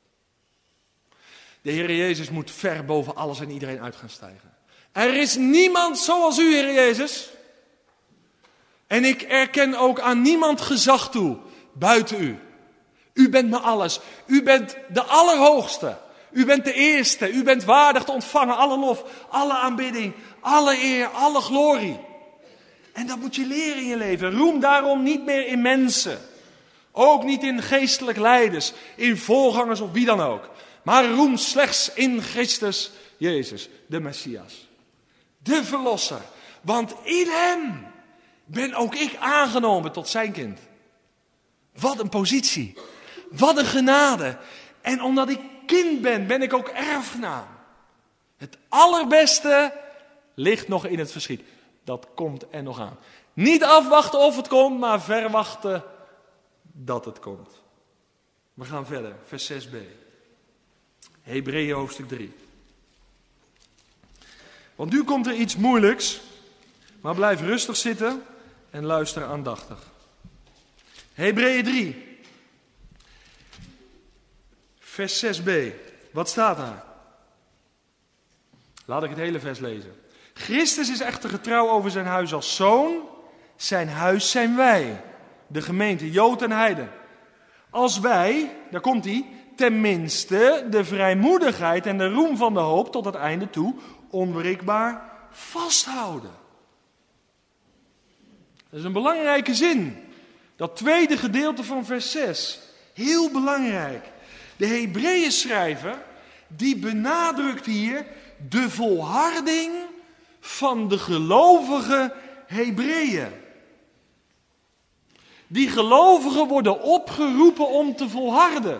De Heer Jezus moet ver boven alles en iedereen uit gaan stijgen. Er is niemand zoals u, Heer Jezus. En ik erken ook aan niemand gezag toe, buiten u. U bent me alles. U bent de Allerhoogste. U bent de Eerste. U bent waardig te ontvangen alle lof, alle aanbidding, alle eer, alle glorie. En dat moet je leren in je leven. Roem daarom niet meer in mensen. Ook niet in geestelijk leiders, in voorgangers of wie dan ook. Maar roem slechts in Christus Jezus, de Messias. De Verlosser. Want in hem ben ook ik aangenomen tot zijn kind. Wat een positie. Wat een genade. En omdat ik kind ben, ben ik ook erfgenaam. Het allerbeste ligt nog in het verschiet. Dat komt er nog aan. Niet afwachten of het komt, maar verwachten dat het komt. We gaan verder, vers zes b. Hebreeën hoofdstuk drie. Want nu komt er iets moeilijks, maar blijf rustig zitten en luister aandachtig. Hebreeën drie, vers zes b. Wat staat daar? Laat ik het hele vers lezen. Christus is echter getrouw over zijn huis als zoon. Zijn huis zijn wij, de gemeente, Jood en Heiden. Als wij, daar komt hij, tenminste de vrijmoedigheid en de roem van de hoop tot het einde toe onwrikbaar vasthouden. Dat is een belangrijke zin. Dat tweede gedeelte van vers zes. Heel belangrijk. De Hebreeënschrijver, die benadrukt hier de volharding van de gelovige Hebreeën. Die gelovigen worden opgeroepen om te volharden.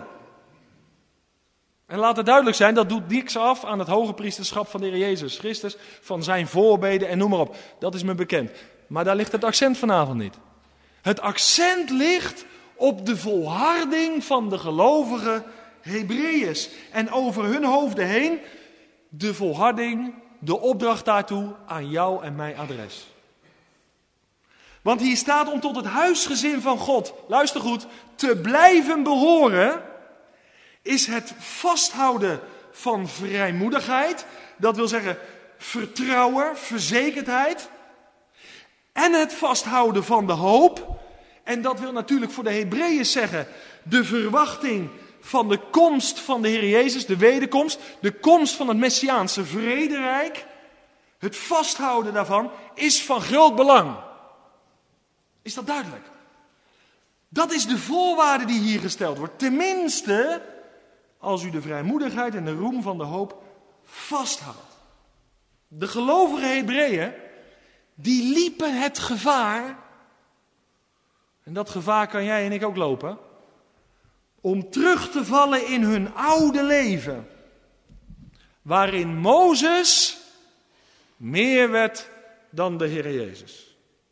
En laat het duidelijk zijn, dat doet niks af aan het hoge priesterschap van de Heer Jezus Christus, van zijn voorbeden en noem maar op. Dat is me bekend. Maar daar ligt het accent vanavond niet. Het accent ligt op de volharding van de gelovige Hebreeën. En over hun hoofden heen de volharding, de opdracht daartoe aan jou en mijn adres. Want hier staat om tot het huisgezin van God, luister goed, te blijven behoren, is het vasthouden van vrijmoedigheid. Dat wil zeggen vertrouwen, verzekerdheid. En het vasthouden van de hoop. En dat wil natuurlijk voor de Hebreeën zeggen de verwachting van de komst van de Heer Jezus, de wederkomst, de komst van het Messiaanse vrederijk. Het vasthouden daarvan is van groot belang. Is dat duidelijk? Dat is de voorwaarde die hier gesteld wordt. Tenminste, als u de vrijmoedigheid en de roem van de hoop vasthoudt. De gelovige Hebreeën, die liepen het gevaar, en dat gevaar kan jij en ik ook lopen, om terug te vallen in hun oude leven, waarin Mozes meer werd dan de Heer Jezus.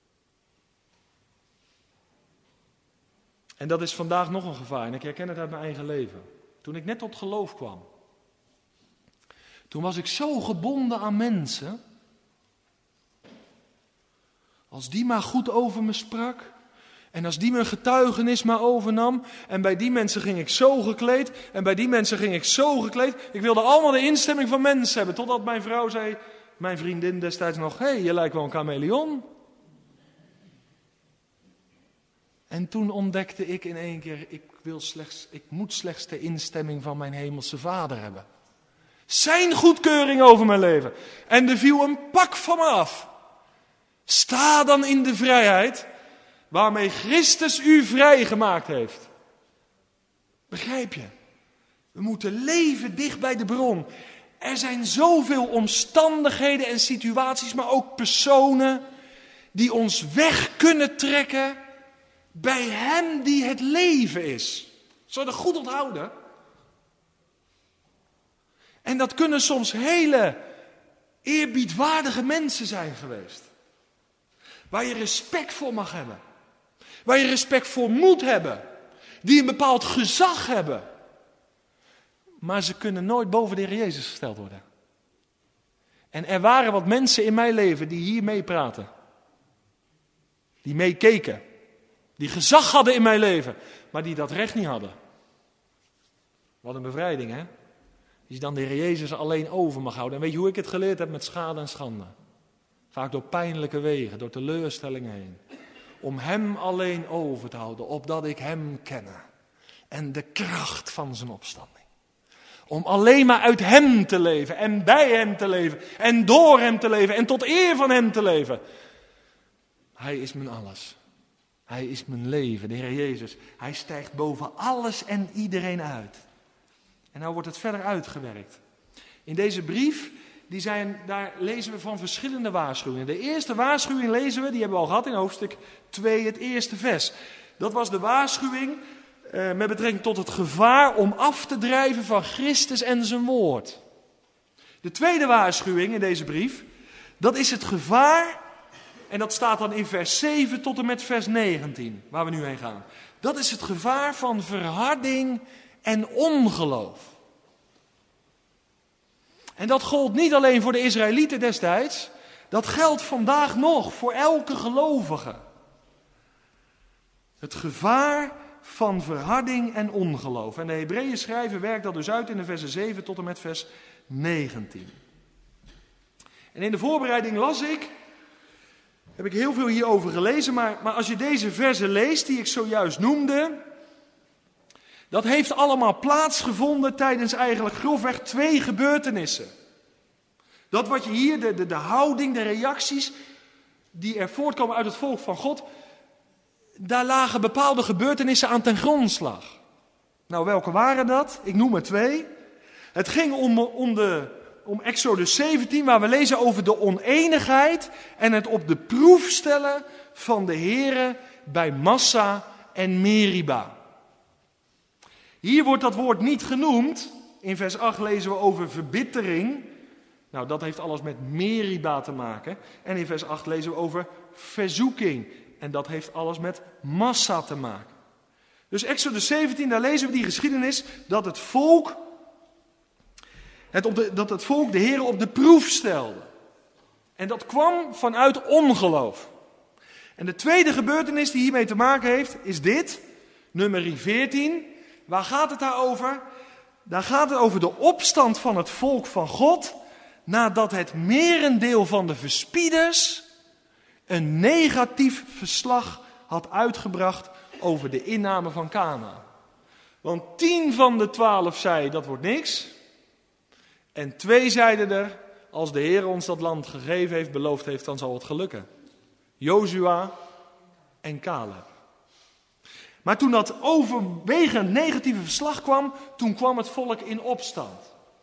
En dat is vandaag nog een gevaar, en ik herken het uit mijn eigen leven. Toen ik net tot geloof kwam, toen was ik zo gebonden aan mensen. Als die maar goed over me sprak. En als die mijn getuigenis maar overnam. En bij die mensen ging ik zo gekleed. En bij die mensen ging ik zo gekleed. Ik wilde allemaal de instemming van mensen hebben. Totdat mijn vrouw zei, mijn vriendin destijds nog, hé, hey, je lijkt wel een chameleon. En toen ontdekte ik in één keer, ik, wil slechts, ik moet slechts de instemming van mijn hemelse Vader hebben. Zijn goedkeuring over mijn leven. En er viel een pak van me af. Sta dan in de vrijheid waarmee Christus u vrijgemaakt heeft. Begrijp je? We moeten leven dicht bij de bron. Er zijn zoveel omstandigheden en situaties, maar ook personen die ons weg kunnen trekken bij hem die het leven is. Zou je dat goed onthouden? En dat kunnen soms hele eerbiedwaardige mensen zijn geweest. Waar je respect voor mag hebben. Waar je respect voor moet hebben. Die een bepaald gezag hebben. Maar ze kunnen nooit boven de Heer Jezus gesteld worden. En er waren wat mensen in mijn leven die hier meepraten. Die meekeken. Die gezag hadden in mijn leven. Maar die dat recht niet hadden. Wat een bevrijding, hè? Die dan de Heer Jezus alleen over mag houden. En weet je hoe ik het geleerd heb? Met schade en schande. Vaak door pijnlijke wegen, door teleurstellingen heen. Om hem alleen over te houden, opdat ik hem kenne. En de kracht van zijn opstanding. Om alleen maar uit hem te leven en bij hem te leven. En door hem te leven en tot eer van hem te leven. Hij is mijn alles. Hij is mijn leven, de Heer Jezus. Hij stijgt boven alles en iedereen uit. En nou wordt het verder uitgewerkt. In deze brief, die zijn, daar lezen we van verschillende waarschuwingen. De eerste waarschuwing lezen we, die hebben we al gehad in hoofdstuk twee, het eerste vers. Dat was de waarschuwing eh, met betrekking tot het gevaar om af te drijven van Christus en zijn woord. De tweede waarschuwing in deze brief, dat is het gevaar, en dat staat dan in vers zeven tot en met vers negentien, waar we nu heen gaan. Dat is het gevaar van verharding en ongeloof. En dat gold niet alleen voor de Israëlieten destijds. Dat geldt vandaag nog voor elke gelovige. Het gevaar van verharding en ongeloof. En de Hebreeën schrijver werkt dat dus uit in de versen zeven tot en met vers negentien. En in de voorbereiding las ik, heb ik heel veel hierover gelezen, maar, maar als je deze versen leest die ik zojuist noemde, Dat heeft allemaal plaatsgevonden tijdens eigenlijk grofweg twee gebeurtenissen. Dat wat je hier, de, de, de houding, de reacties die er voortkomen uit het volk van God, daar lagen bepaalde gebeurtenissen aan ten grondslag. Nou, welke waren dat? Ik noem er twee. Het ging om, om, de, om Exodus zeventien, waar we lezen over de oneenigheid en het op de proef stellen van de Here bij Massa en Meriba. Hier wordt dat woord niet genoemd. In vers acht lezen we over verbittering. Nou, dat heeft alles met Meriba te maken. En in vers acht lezen we over verzoeking. En dat heeft alles met Massa te maken. Dus Exodus zeventien, daar lezen we die geschiedenis dat het volk, het op de, dat het volk de Here op de proef stelde. En dat kwam vanuit ongeloof. En de tweede gebeurtenis die hiermee te maken heeft, is dit, nummer veertien. Waar gaat het daar over? Daar gaat het over de opstand van het volk van God, nadat het merendeel van de verspieders een negatief verslag had uitgebracht over de inname van Kanaan. Want tien van de twaalf zei, dat wordt niks. En twee zeiden er, als de Heer ons dat land gegeven heeft, beloofd heeft, dan zal het gelukken. Jozua en Caleb. Maar toen dat overwegend negatieve verslag kwam, toen kwam het volk in opstand.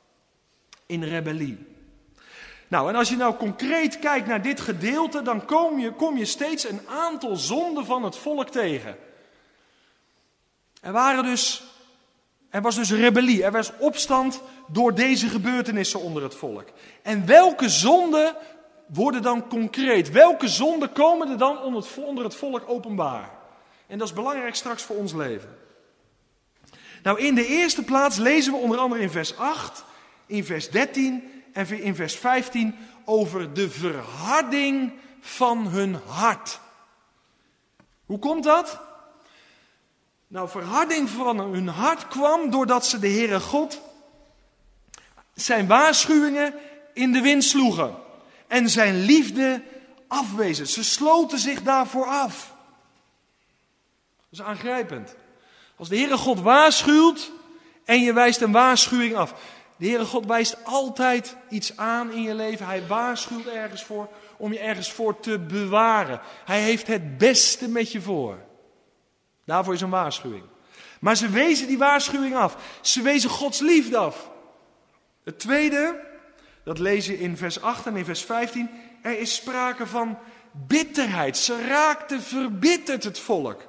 In rebellie. Nou, en als je nou concreet kijkt naar dit gedeelte, dan kom je, kom je steeds een aantal zonden van het volk tegen. Er, waren dus, er was dus rebellie, er was opstand door deze gebeurtenissen onder het volk. En welke zonden worden dan concreet? Welke zonden komen er dan onder het, onder het volk openbaar? En dat is belangrijk straks voor ons leven. Nou, in de eerste plaats lezen we onder andere in vers acht, in vers dertien en in vers vijftien over de verharding van hun hart. Hoe komt dat? Nou, verharding van hun hart kwam doordat ze de Heere God zijn waarschuwingen in de wind sloegen. En zijn liefde afwezen. Ze sloten zich daarvoor af. Dat is aangrijpend. Als de Heere God waarschuwt en je wijst een waarschuwing af. De Heere God wijst altijd iets aan in je leven. Hij waarschuwt ergens voor om je ergens voor te bewaren. Hij heeft het beste met je voor. Daarvoor is een waarschuwing. Maar ze wezen die waarschuwing af. Ze wezen Gods liefde af. Het tweede, dat lees je in vers acht en in vers vijftien. Er is sprake van bitterheid. Ze raakte verbitterd het volk.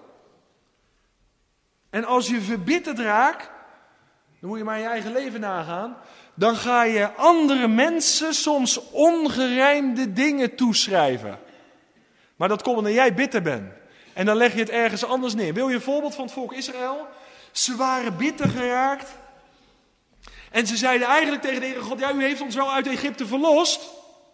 En als je verbitterd raakt, dan moet je maar je eigen leven nagaan. Dan ga je andere mensen soms ongerijmde dingen toeschrijven. Maar dat komt omdat jij bitter bent. En dan leg je het ergens anders neer. Wil je een voorbeeld van het volk Israël? Ze waren bitter geraakt. En ze zeiden eigenlijk tegen de Heere God, ja, u heeft ons wel uit Egypte verlost.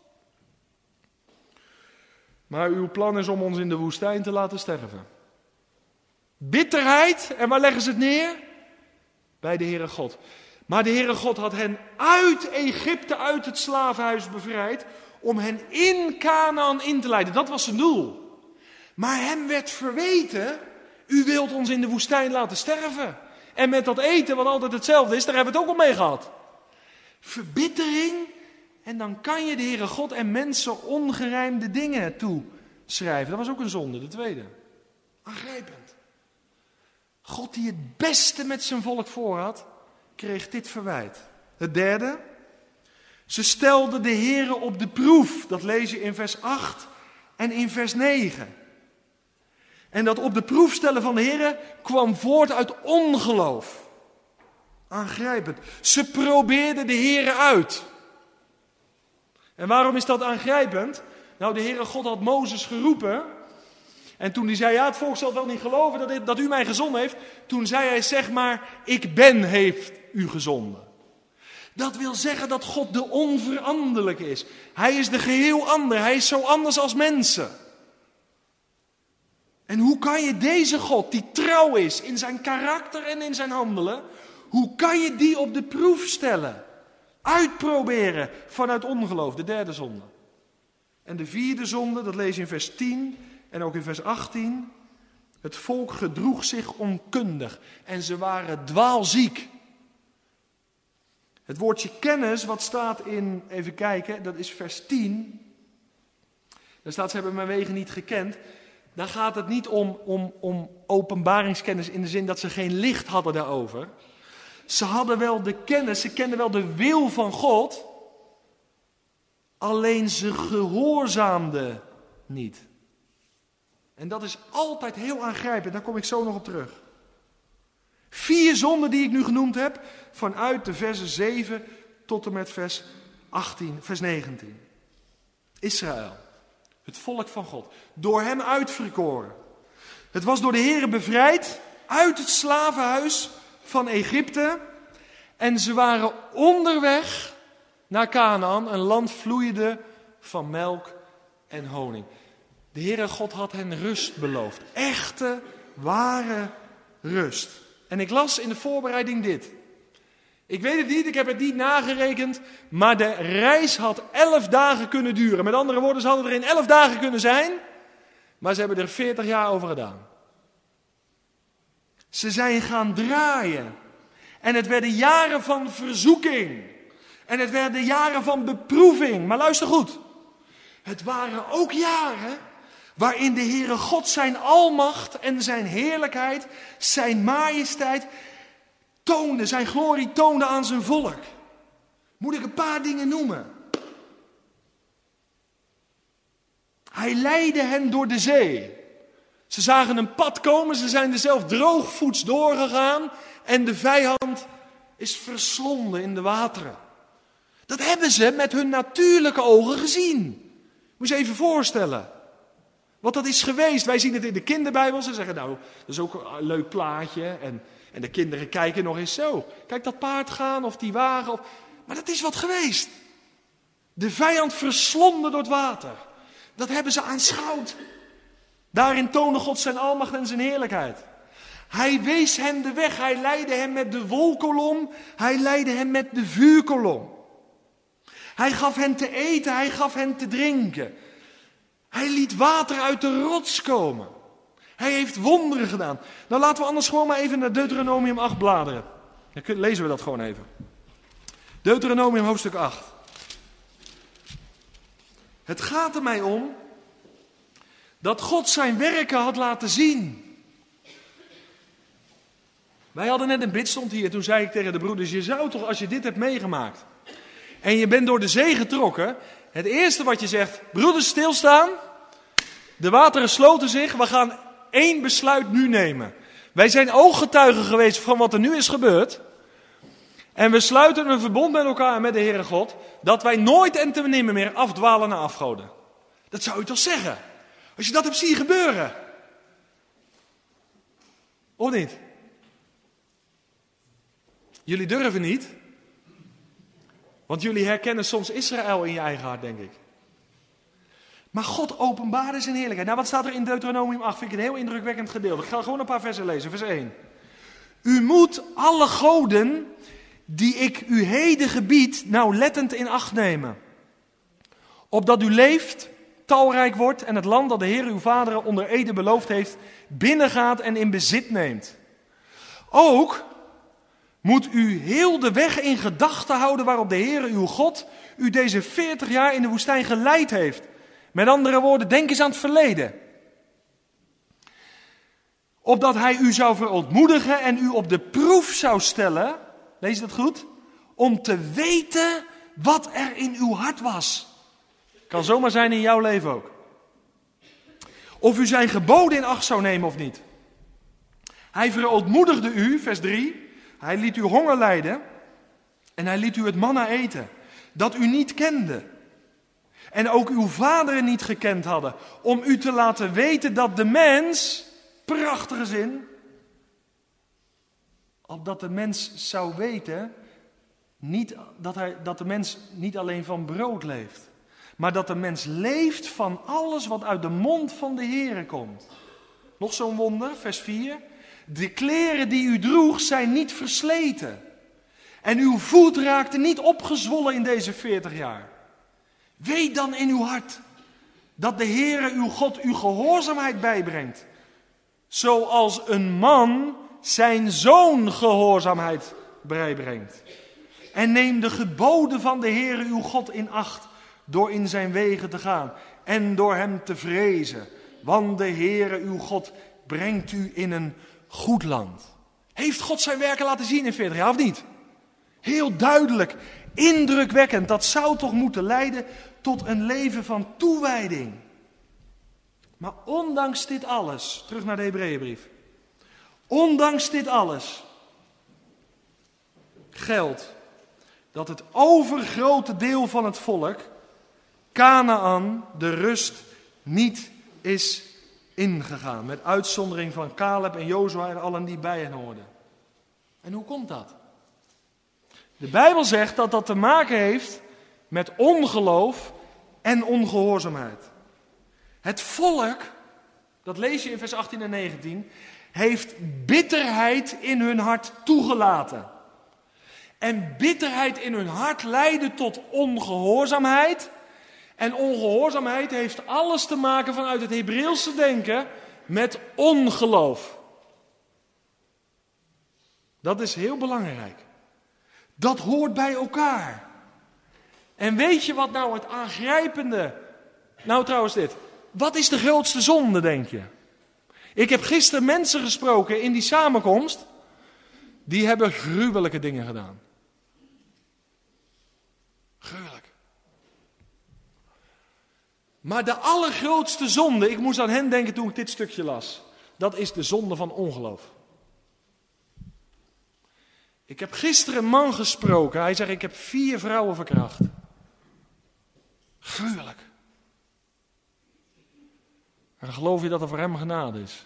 Maar uw plan is om ons in de woestijn te laten sterven. Bitterheid, en waar leggen ze het neer? Bij de Heere God. Maar de Heere God had hen uit Egypte, uit het slavenhuis bevrijd, om hen in Kanaan in te leiden. Dat was zijn doel. Maar hem werd verweten, u wilt ons in de woestijn laten sterven. En met dat eten, wat altijd hetzelfde is, daar hebben we het ook al mee gehad. Verbittering, en dan kan je de Heere God en mensen ongerijmde dingen toeschrijven. Dat was ook een zonde, de tweede. Aangrijpend. God die het beste met zijn volk voor had, kreeg dit verwijt. Het derde, ze stelden de Heere op de proef. Dat lees je in vers acht en in vers negen. En dat op de proef stellen van de Heere kwam voort uit ongeloof. Aangrijpend. Ze probeerden de Heere uit. En waarom is dat aangrijpend? Nou, de Heere God had Mozes geroepen. En toen hij zei, ja, het volk zal wel niet geloven dat, dit, dat u mij gezonden heeft. Toen zei hij, zeg maar, ik ben heeft u gezonden. Dat wil zeggen dat God de onveranderlijke is. Hij is de geheel ander. Hij is zo anders als mensen. En hoe kan je deze God, die trouw is in zijn karakter en in zijn handelen, hoe kan je die op de proef stellen? Uitproberen vanuit ongeloof, de derde zonde. En de vierde zonde, dat lees je in vers tien en ook in vers achttien. Het volk gedroeg zich onkundig en ze waren dwaalziek. Het woordje kennis, wat staat in, even kijken, dat is vers tien. Daar staat, ze hebben mijn wegen niet gekend. Dan gaat het niet om, om, om openbaringskennis in de zin dat ze geen licht hadden daarover. Ze hadden wel de kennis, ze kenden wel de wil van God. Alleen ze gehoorzaamden niet. En dat is altijd heel aangrijpend, daar kom ik zo nog op terug. Vier zonden die ik nu genoemd heb, vanuit de versen zeven tot en met vers achttien, vers negentien. Israël, het volk van God, door hem uitverkoren. Het was door de Heere bevrijd uit het slavenhuis van Egypte. En ze waren onderweg naar Kanaan, een land vloeiende van melk en honing. De Heere God had hen rust beloofd. Echte, ware rust. En ik las in de voorbereiding dit. Ik weet het niet, ik heb het niet nagerekend, maar de reis had elf dagen kunnen duren. Met andere woorden, ze hadden er in elf dagen kunnen zijn, maar ze hebben er veertig jaar over gedaan. Ze zijn gaan draaien. En het werden jaren van verzoeking. En het werden jaren van beproeving. Maar luister goed. Het waren ook jaren waarin de Heere God zijn almacht en zijn heerlijkheid, zijn majesteit toonde, zijn glorie toonde aan zijn volk. Moet ik een paar dingen noemen? Hij leidde hen door de zee. Ze zagen een pad komen, ze zijn er zelf droogvoets doorgegaan en de vijand is verslonden in de wateren. Dat hebben ze met hun natuurlijke ogen gezien. Moet je je even voorstellen. Wat dat is geweest. Wij zien het in de kinderbijbel. Ze zeggen nou, dat is ook een leuk plaatje. En, en de kinderen kijken nog eens zo. Kijk dat paard gaan of die wagen. Of... Maar dat is wat geweest. De vijand verslonden door het water. Dat hebben ze aanschouwd. Daarin toonde God zijn almacht en zijn heerlijkheid. Hij wees hen de weg. Hij leidde hen met de wolkolom. Hij leidde hen met de vuurkolom. Hij gaf hen te eten. Hij gaf hen te drinken. Hij liet water uit de rots komen. Hij heeft wonderen gedaan. Nou laten we anders gewoon maar even naar Deuteronomium acht bladeren. Dan lezen we dat gewoon even. Deuteronomium hoofdstuk acht. Het gaat er mij om dat God zijn werken had laten zien. Wij hadden net een bidstond hier. Toen zei ik tegen de broeders, je zou toch als je dit hebt meegemaakt en je bent door de zee getrokken, het eerste wat je zegt, broeders stilstaan. De wateren sloten zich, we gaan één besluit nu nemen. Wij zijn ooggetuigen geweest van wat er nu is gebeurd. En we sluiten een verbond met elkaar en met de Heere God, dat wij nooit en te nimmer meer afdwalen naar afgoden. Dat zou je toch zeggen? Als je dat hebt zien gebeuren. Of niet? Jullie durven niet. Want jullie herkennen soms Israël in je eigen hart, denk ik. Maar God openbaarde zijn heerlijkheid. Nou, wat staat er in Deuteronomium acht? Vind ik een heel indrukwekkend gedeelte. Ik ga gewoon een paar versen lezen. Vers één. U moet alle goden die ik u heden gebied nauwlettend in acht nemen. Opdat u leeft, talrijk wordt en het land dat de Heer uw vaderen onder ede beloofd heeft, binnengaat en in bezit neemt. Ook moet u heel de weg in gedachten houden waarop de Heer uw God u deze veertig jaar in de woestijn geleid heeft. Met andere woorden, denk eens aan het verleden. Opdat hij u zou verontmoedigen en u op de proef zou stellen, lees dat goed, om te weten wat er in uw hart was. Kan zomaar zijn in jouw leven ook. Of u zijn geboden in acht zou nemen of niet. Hij verontmoedigde u, vers drie, hij liet u honger lijden en hij liet u het manna eten, dat u niet kende. En ook uw vaderen niet gekend hadden, om u te laten weten dat de mens, prachtige zin, opdat de mens zou weten, niet, dat, hij, dat de mens niet alleen van brood leeft, maar dat de mens leeft van alles wat uit de mond van de Heere komt. Nog zo'n wonder, vers vier. De kleren die u droeg zijn niet versleten. En uw voet raakte niet opgezwollen in deze veertig jaar. Weet dan in uw hart dat de Heere uw God uw gehoorzaamheid bijbrengt. zoals een man zijn zoon gehoorzaamheid bijbrengt. En neem de geboden van de Heere uw God in acht, door in zijn wegen te gaan en door hem te vrezen. Want de Heere uw God brengt u in een goed land. Heeft God zijn werken laten zien in veertig jaar of niet? Heel duidelijk, indrukwekkend. Dat zou toch moeten leiden tot een leven van toewijding. Maar ondanks dit alles, terug naar de Hebreeënbrief. Ondanks dit alles geldt dat het overgrote deel van het volk Kanaan de rust niet is ingegaan. Met uitzondering van Caleb en Jozua en allen die bij hen hoorden. En hoe komt dat? De Bijbel zegt dat dat te maken heeft met ongeloof en ongehoorzaamheid. Het volk, dat lees je in vers achttien en negentien, heeft bitterheid in hun hart toegelaten. En bitterheid in hun hart leidde tot ongehoorzaamheid. En ongehoorzaamheid heeft alles te maken vanuit het Hebreeuwse denken met ongeloof. Dat is heel belangrijk. Dat hoort bij elkaar. En weet je wat nou het aangrijpende... Nou trouwens dit. Wat is de grootste zonde, denk je? Ik heb gisteren mensen gesproken in die samenkomst. Die hebben gruwelijke dingen gedaan. Gruwelijk. Maar de allergrootste zonde, ik moest aan hen denken toen ik dit stukje las. Dat is de zonde van ongeloof. Ik heb gisteren een man gesproken. Hij zegt, ik heb vier vrouwen verkracht. Gruwelijk. En geloof je dat er voor hem genade is?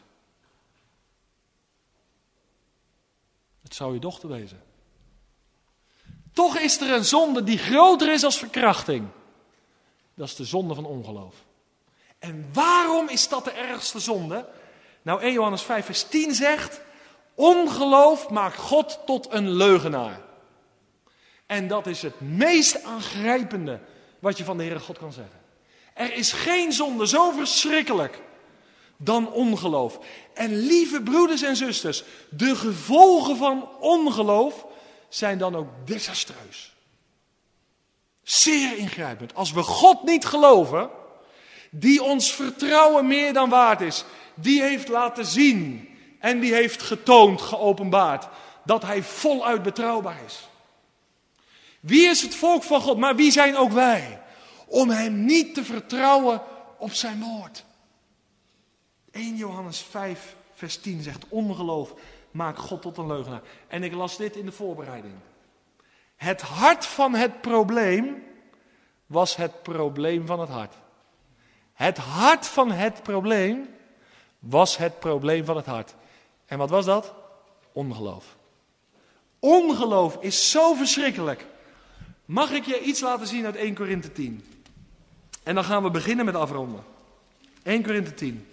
Het zou je dochter wezen. Toch is er een zonde die groter is als verkrachting. Dat is de zonde van ongeloof. En waarom is dat de ergste zonde? Nou, eerste Johannes vijf vers tien zegt... Ongeloof maakt God tot een leugenaar. En dat is het meest aangrijpende wat je van de Heere God kan zeggen. Er is geen zonde zo verschrikkelijk dan ongeloof. En lieve broeders en zusters, de gevolgen van ongeloof zijn dan ook desastreus. Zeer ingrijpend. Als we God niet geloven, die ons vertrouwen meer dan waard is, die heeft laten zien en die heeft getoond, geopenbaard, dat hij voluit betrouwbaar is. Wie is het volk van God, maar wie zijn ook wij? Om hem niet te vertrouwen op zijn woord. eerste Johannes vijf vers tien zegt, ongeloof maakt God tot een leugenaar. En ik las dit in de voorbereiding. Het hart van het probleem was het probleem van het hart. Het hart van het probleem was het probleem van het hart. En wat was dat? Ongeloof. Ongeloof is zo verschrikkelijk. Mag ik je iets laten zien uit eerste Korinthe tien? En dan gaan we beginnen met afronden. eerste Korinthe tien.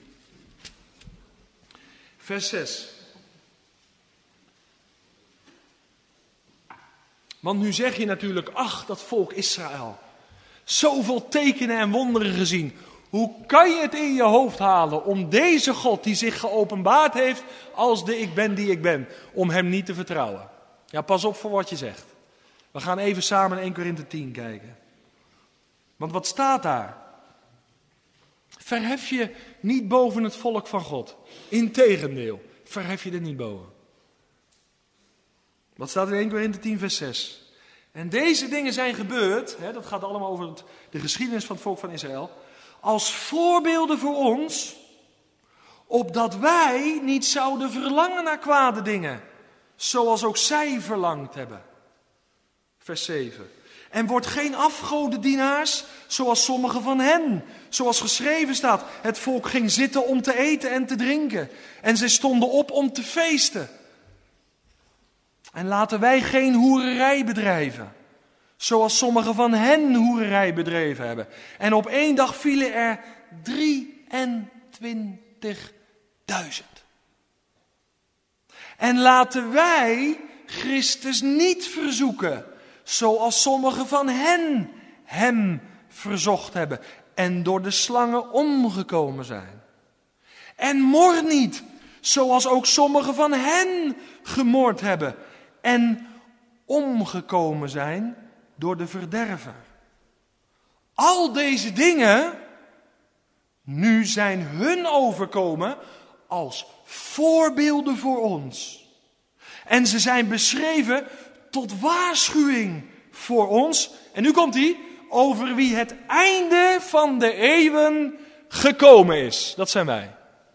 Vers zes. Want nu zeg je natuurlijk, ach, dat volk Israël. Zoveel tekenen en wonderen gezien. Hoe kan je het in je hoofd halen om deze God die zich geopenbaard heeft als de ik ben die ik ben, om hem niet te vertrouwen? Ja, pas op voor wat je zegt. We gaan even samen in eerste Korinthe tien kijken. Want wat staat daar? Verhef je niet boven het volk van God. Integendeel, verhef je er niet boven. Wat staat in eerste Korinthe tien vers zes? En deze dingen zijn gebeurd, hè, dat gaat allemaal over het, de geschiedenis van het volk van Israël, als voorbeelden voor ons, opdat wij niet zouden verlangen naar kwade dingen, zoals ook zij verlangd hebben. Vers zeven. En wordt geen afgodendienaars, zoals sommigen van hen. Zoals geschreven staat, het volk ging zitten om te eten en te drinken. En zij stonden op om te feesten. En laten wij geen hoererij bedrijven, zoals sommigen van hen hoererij bedreven hebben. En op één dag vielen er drieëntwintigduizend. En laten wij Christus niet verzoeken, zoals sommigen van hen hem verzocht hebben en door de slangen omgekomen zijn. En mor niet, zoals ook sommigen van hen gemoord hebben en omgekomen zijn door de verderver. Al deze dingen nu zijn hun overkomen als voorbeelden voor ons. En ze zijn beschreven tot waarschuwing voor ons. En nu komt hij, over wie het einde van de eeuwen gekomen is. Dat zijn wij.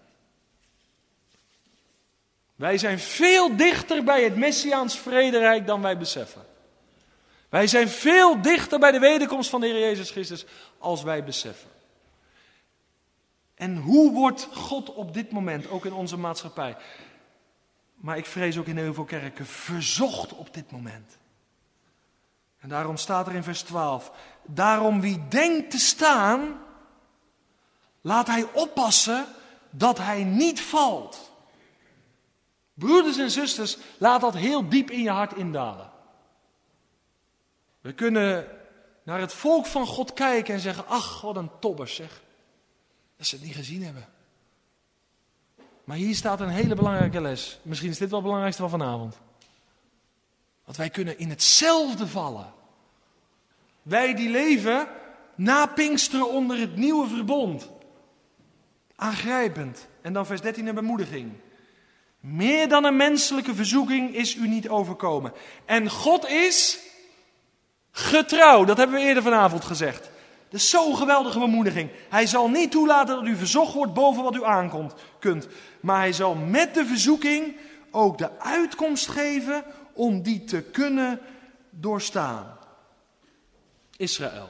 Wij zijn veel dichter bij het Messiaans vrederijk dan wij beseffen. Wij zijn veel dichter bij de wederkomst van de Heer Jezus Christus als wij beseffen. En hoe wordt God op dit moment, ook in onze maatschappij, maar ik vrees ook in heel veel kerken, verzocht op dit moment? En daarom staat er in vers twaalf, daarom wie denkt te staan, laat hij oppassen dat hij niet valt. Broeders en zusters, laat dat heel diep in je hart indalen. We kunnen naar het volk van God kijken en zeggen, ach, wat een tobbers zeg. Dat ze het niet gezien hebben. Maar hier staat een hele belangrijke les. Misschien is dit wel het belangrijkste van vanavond. Want wij kunnen in hetzelfde vallen. Wij die leven na Pinksteren onder het nieuwe verbond. Aangrijpend. En dan vers dertien een bemoediging. Meer dan een menselijke verzoeking is u niet overkomen. En God is getrouw. Dat hebben we eerder vanavond gezegd. Dat is zo'n geweldige bemoediging. Hij zal niet toelaten dat u verzocht wordt boven wat u aankomt, kunt. Maar hij zal met de verzoeking ook de uitkomst geven om die te kunnen doorstaan. Israël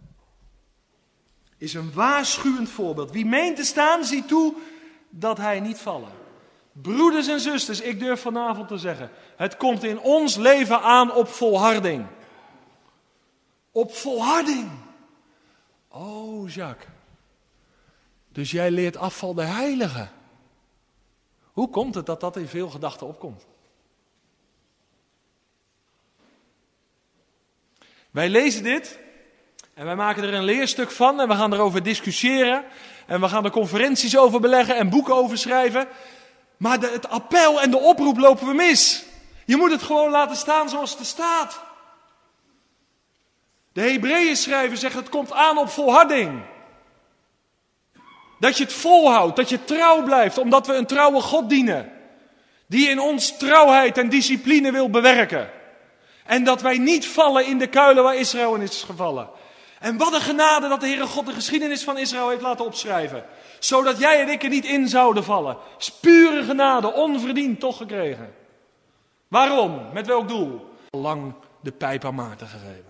is een waarschuwend voorbeeld. Wie meent te staan, ziet toe dat hij niet vallen. Broeders en zusters, ik durf vanavond te zeggen, het komt in ons leven aan op volharding. Op volharding. Oh, Jacques. Dus jij leert afval der heiligen. Hoe komt het dat dat in veel gedachten opkomt? Wij lezen dit en wij maken er een leerstuk van en we gaan erover discussiëren. En we gaan er conferenties over beleggen en boeken over schrijven. Maar de, het appel en de oproep lopen we mis. Je moet het gewoon laten staan zoals het er staat. De Hebreeën schrijver zegt het komt aan op volharding. Dat je het volhoudt, dat je trouw blijft, omdat we een trouwe God dienen. Die in ons trouwheid en discipline wil bewerken. En dat wij niet vallen in de kuilen waar Israël in is gevallen. En wat een genade dat de Heere God de geschiedenis van Israël heeft laten opschrijven. Zodat jij en ik er niet in zouden vallen. Is pure genade, onverdiend toch gekregen. Waarom? Met welk doel? Lang de pijp aan Maarten gegeven.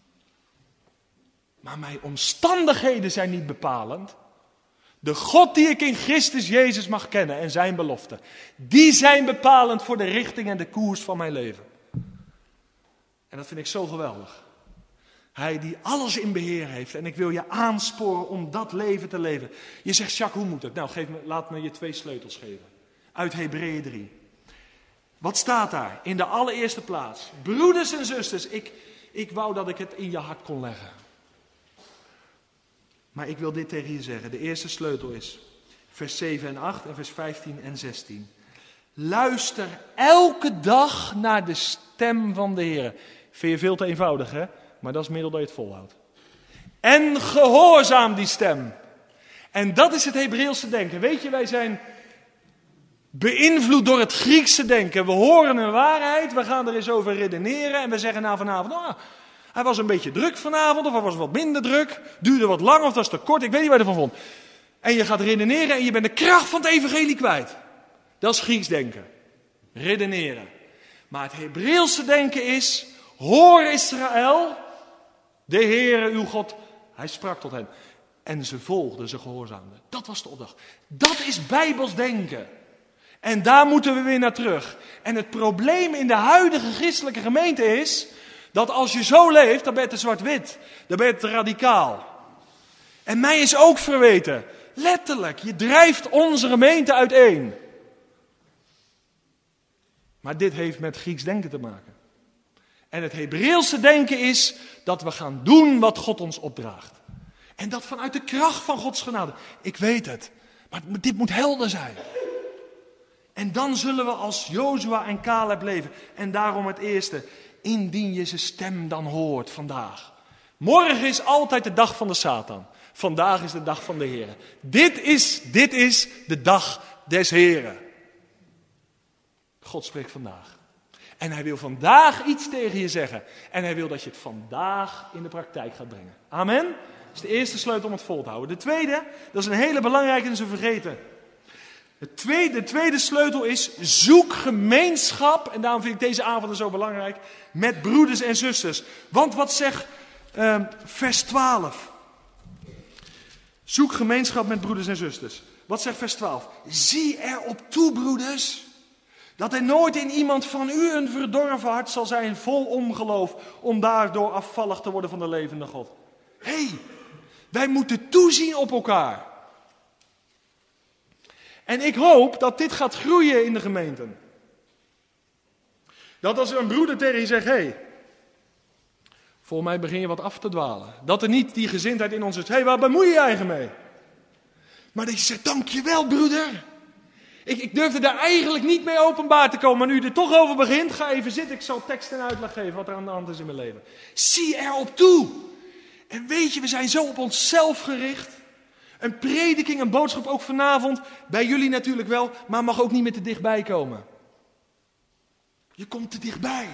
Maar mijn omstandigheden zijn niet bepalend. De God die ik in Christus Jezus mag kennen en zijn beloften. Die zijn bepalend voor de richting en de koers van mijn leven. En dat vind ik zo geweldig. Hij die alles in beheer heeft. En ik wil je aansporen om dat leven te leven. Je zegt, Jacques, hoe moet het? Nou, geef me, laat me je twee sleutels geven. Uit Hebreeën drie. Wat staat daar? In de allereerste plaats. Broeders en zusters, ik, ik wou dat ik het in je hart kon leggen. Maar ik wil dit tegen je zeggen. De eerste sleutel is vers zeven en acht en vers vijftien en zestien. Luister elke dag naar de stem van de Heer. Vind je veel te eenvoudig, hè? Maar dat is middel dat je het volhoudt. En gehoorzaam die stem. En dat is het Hebreeuwse denken. Weet je, wij zijn beïnvloed door het Griekse denken. We horen een waarheid, we gaan er eens over redeneren. En we zeggen nou vanavond, oh, hij was een beetje druk vanavond. Of hij was wat minder druk. Duurde wat lang of dat was te kort. Ik weet niet wat je ervan vond. En je gaat redeneren en je bent de kracht van het evangelie kwijt. Dat is Grieks denken. Redeneren. Maar het Hebreeuwse denken is, hoor Israël, de Heere uw God, hij sprak tot hen. En ze volgden, ze gehoorzaamden. Dat was de opdracht. Dat is Bijbels denken. En daar moeten we weer naar terug. En het probleem in de huidige christelijke gemeente is, dat als je zo leeft, dan ben je te zwart-wit. Dan ben je te radicaal. En mij is ook verweten, letterlijk, je drijft onze gemeente uiteen. Maar dit heeft met Grieks denken te maken. En het Hebreeuwse denken is dat we gaan doen wat God ons opdraagt. En dat vanuit de kracht van Gods genade. Ik weet het, maar dit moet helder zijn. En dan zullen we als Jozua en Caleb leven. En daarom het eerste, indien je zijn stem dan hoort vandaag. Morgen is altijd de dag van de Satan. Vandaag is de dag van de Heer. Dit is, dit is de dag des Heren. God spreekt vandaag. En hij wil vandaag iets tegen je zeggen. En hij wil dat je het vandaag in de praktijk gaat brengen. Amen. Dat is de eerste sleutel om het vol te houden. De tweede, dat is een hele belangrijke en ze vergeten. De tweede, de tweede sleutel is, zoek gemeenschap. En daarom vind ik deze avonden zo belangrijk. Met broeders en zusters. Want wat zegt uh, vers twaalf? Zoek gemeenschap met broeders en zusters. Wat zegt vers twaalf? Zie erop toe, broeders, dat er nooit in iemand van u een verdorven hart zal zijn, vol ongeloof, om daardoor afvallig te worden van de levende God. Hé, hey, wij moeten toezien op elkaar. En ik hoop dat dit gaat groeien in de gemeenten. Dat als een broeder tegen je zegt, hé, hey, volgens mij begin je wat af te dwalen. Dat er niet die gezindheid in ons is, hé, hey, waar bemoei je je eigen mee? Maar dat je zegt, dankjewel broeder. Ik, ik durfde daar eigenlijk niet mee openbaar te komen, maar nu je er toch over begint, ga even zitten. Ik zal tekst en uitleg geven wat er aan de hand is in mijn leven. Zie erop toe. En weet je, we zijn zo op onszelf gericht. Een prediking, een boodschap ook vanavond, bij jullie natuurlijk wel, maar mag ook niet meer te dichtbij komen. Je komt te dichtbij.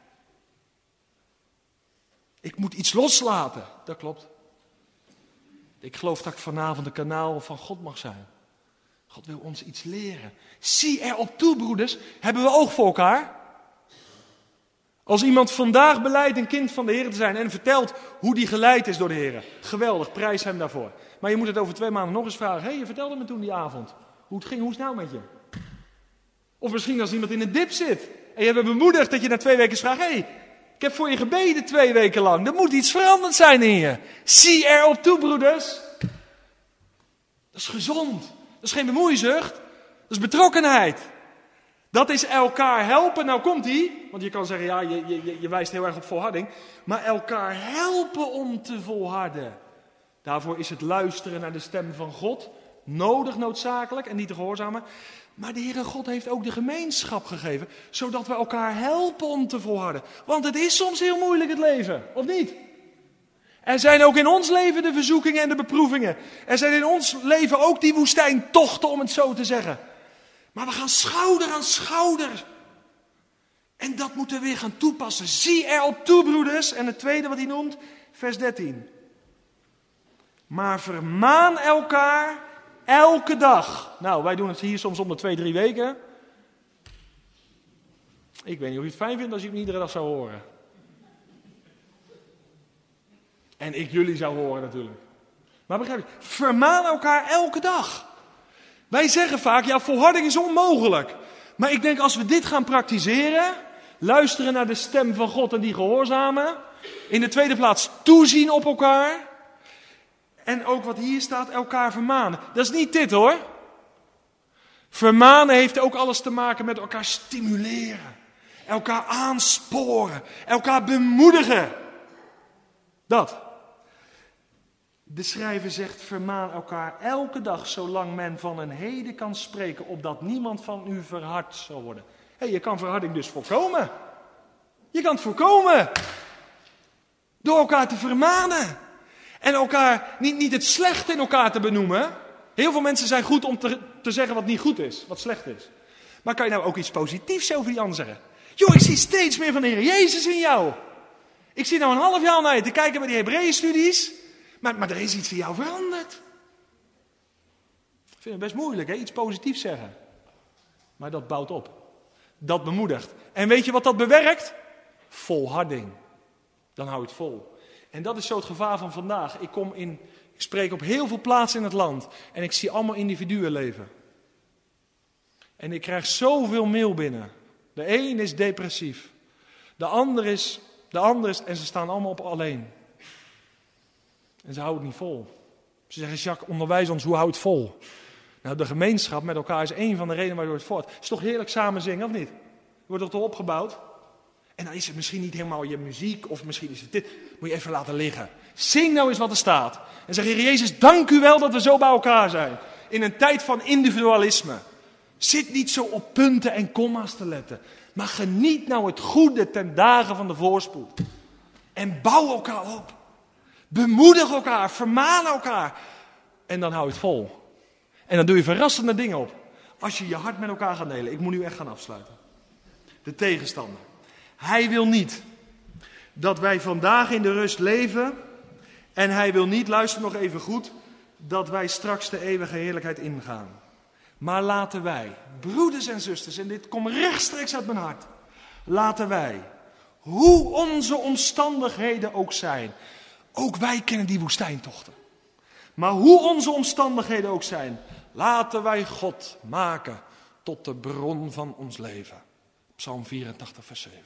Ik moet iets loslaten, dat klopt. Ik geloof dat ik vanavond een kanaal van God mag zijn. God wil ons iets leren. Zie erop toe, broeders. Hebben we oog voor elkaar? Als iemand vandaag beleidt een kind van de Heer te zijn en vertelt hoe die geleid is door de Heer. Geweldig, prijs hem daarvoor. Maar je moet het over twee maanden nog eens vragen. Hé, hey, je vertelde me toen die avond. Hoe het ging, hoe is het nou met je? Of misschien als iemand in een dip zit. En je hebt bemoedigd dat je na twee weken vraagt. Hé, hey, ik heb voor je gebeden twee weken lang. Er moet iets veranderd zijn in je. Zie erop toe, broeders. Dat is gezond. Dat is geen bemoeizucht. Dat is betrokkenheid. Dat is elkaar helpen. Nou komt ie. Want je kan zeggen, ja, je, je, je wijst heel erg op volharding. Maar elkaar helpen om te volharden. Daarvoor is het luisteren naar de stem van God nodig, noodzakelijk en niet te gehoorzamen. Maar de Heere God heeft ook de gemeenschap gegeven, zodat we elkaar helpen om te volharden. Want het is soms heel moeilijk het leven, of niet? Er zijn ook in ons leven de verzoekingen en de beproevingen. Er zijn in ons leven ook die woestijntochten, om het zo te zeggen. Maar we gaan schouder aan schouder. En dat moeten we weer gaan toepassen. Zie erop toe, broeders. En het tweede wat hij noemt, vers dertien. Maar vermaan elkaar elke dag. Nou, wij doen het hier soms om de twee, drie weken. Ik weet niet of je het fijn vindt als je het niet iedere dag zou horen. En ik jullie zou horen natuurlijk. Maar begrijp je, vermaan elkaar elke dag. Wij zeggen vaak, ja, volharding is onmogelijk. Maar ik denk als we dit gaan praktiseren, luisteren naar de stem van God en die gehoorzamen. In de tweede plaats toezien op elkaar. En ook wat hier staat, elkaar vermanen. Dat is niet dit hoor. Vermanen heeft ook alles te maken met elkaar stimuleren. Elkaar aansporen. Elkaar bemoedigen. Dat. De schrijver zegt, vermaan elkaar elke dag, zolang men van een heden kan spreken, opdat niemand van u verhard zal worden. Hé, hey, je kan verharding dus voorkomen. Je kan het voorkomen. Door elkaar te vermanen. En elkaar, niet, niet het slechte in elkaar te benoemen. Heel veel mensen zijn goed om te, te zeggen wat niet goed is, wat slecht is. Maar kan je nou ook iets positiefs over die ander zeggen? Joh, ik zie steeds meer van de Heer Jezus in jou. Ik zie nou een half jaar naar je te kijken bij die Hebreeën-studies. Maar, maar er is iets in jou veranderd. Ik vind het best moeilijk, hè? Iets positiefs zeggen. Maar dat bouwt op. Dat bemoedigt. En weet je wat dat bewerkt? Volharding. Dan hou je het vol. En dat is zo het gevaar van vandaag. Ik kom in, ik spreek op heel veel plaatsen in het land. En ik zie allemaal individuen leven. En ik krijg zoveel mail binnen. De een is depressief. De ander is, de ander is, en ze staan allemaal op alleen. En ze houden het niet vol. Ze zeggen, Jacques, onderwijs ons, hoe houdt het vol? Nou, de gemeenschap met elkaar is één van de redenen waardoor het voort. Het is toch heerlijk samen zingen, of niet? Je wordt toch opgebouwd? En dan is het misschien niet helemaal je muziek, of misschien is het dit. Moet je even laten liggen. Zing nou eens wat er staat. En zeg, Heer Jezus, dank u wel dat we zo bij elkaar zijn. In een tijd van individualisme. Zit niet zo op punten en komma's te letten. Maar geniet nou het goede ten dagen van de voorspoed. En bouw elkaar op. Bemoedig elkaar, vermaan elkaar. En dan hou je het vol. En dan doe je verrassende dingen op. Als je je hart met elkaar gaat delen. Ik moet nu echt gaan afsluiten. De tegenstander. Hij wil niet dat wij vandaag in de rust leven. En hij wil niet, luister nog even goed, dat wij straks de eeuwige heerlijkheid ingaan. Maar laten wij, broeders en zusters, en dit komt rechtstreeks uit mijn hart. Laten wij, hoe onze omstandigheden ook zijn. Ook wij kennen die woestijntochten. Maar hoe onze omstandigheden ook zijn. Laten wij God maken tot de bron van ons leven. Psalm vierentachtig vers zeven.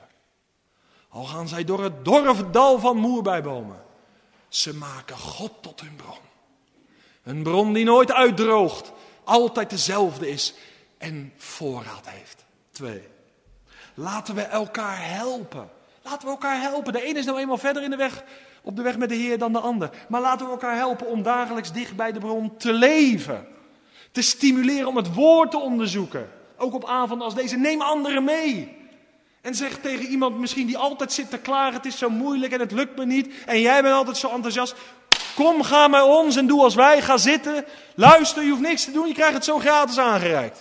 Al gaan zij door het dorre dal van moerbeibomen. Ze maken God tot hun bron. Een bron die nooit uitdroogt. Altijd dezelfde is. En voorraad heeft. Twee. Laten we elkaar helpen. Laten we elkaar helpen. De ene is nou eenmaal verder in de weg, op de weg met de Heer dan de ander. Maar laten we elkaar helpen om dagelijks dicht bij de bron te leven. Te stimuleren om het woord te onderzoeken. Ook op avonden als deze. Neem anderen mee. En zeg tegen iemand misschien die altijd zit te klagen. Het is zo moeilijk en het lukt me niet. En jij bent altijd zo enthousiast. Kom, ga met ons en doe als wij. Ga zitten. Luister, je hoeft niks te doen. Je krijgt het zo gratis aangereikt.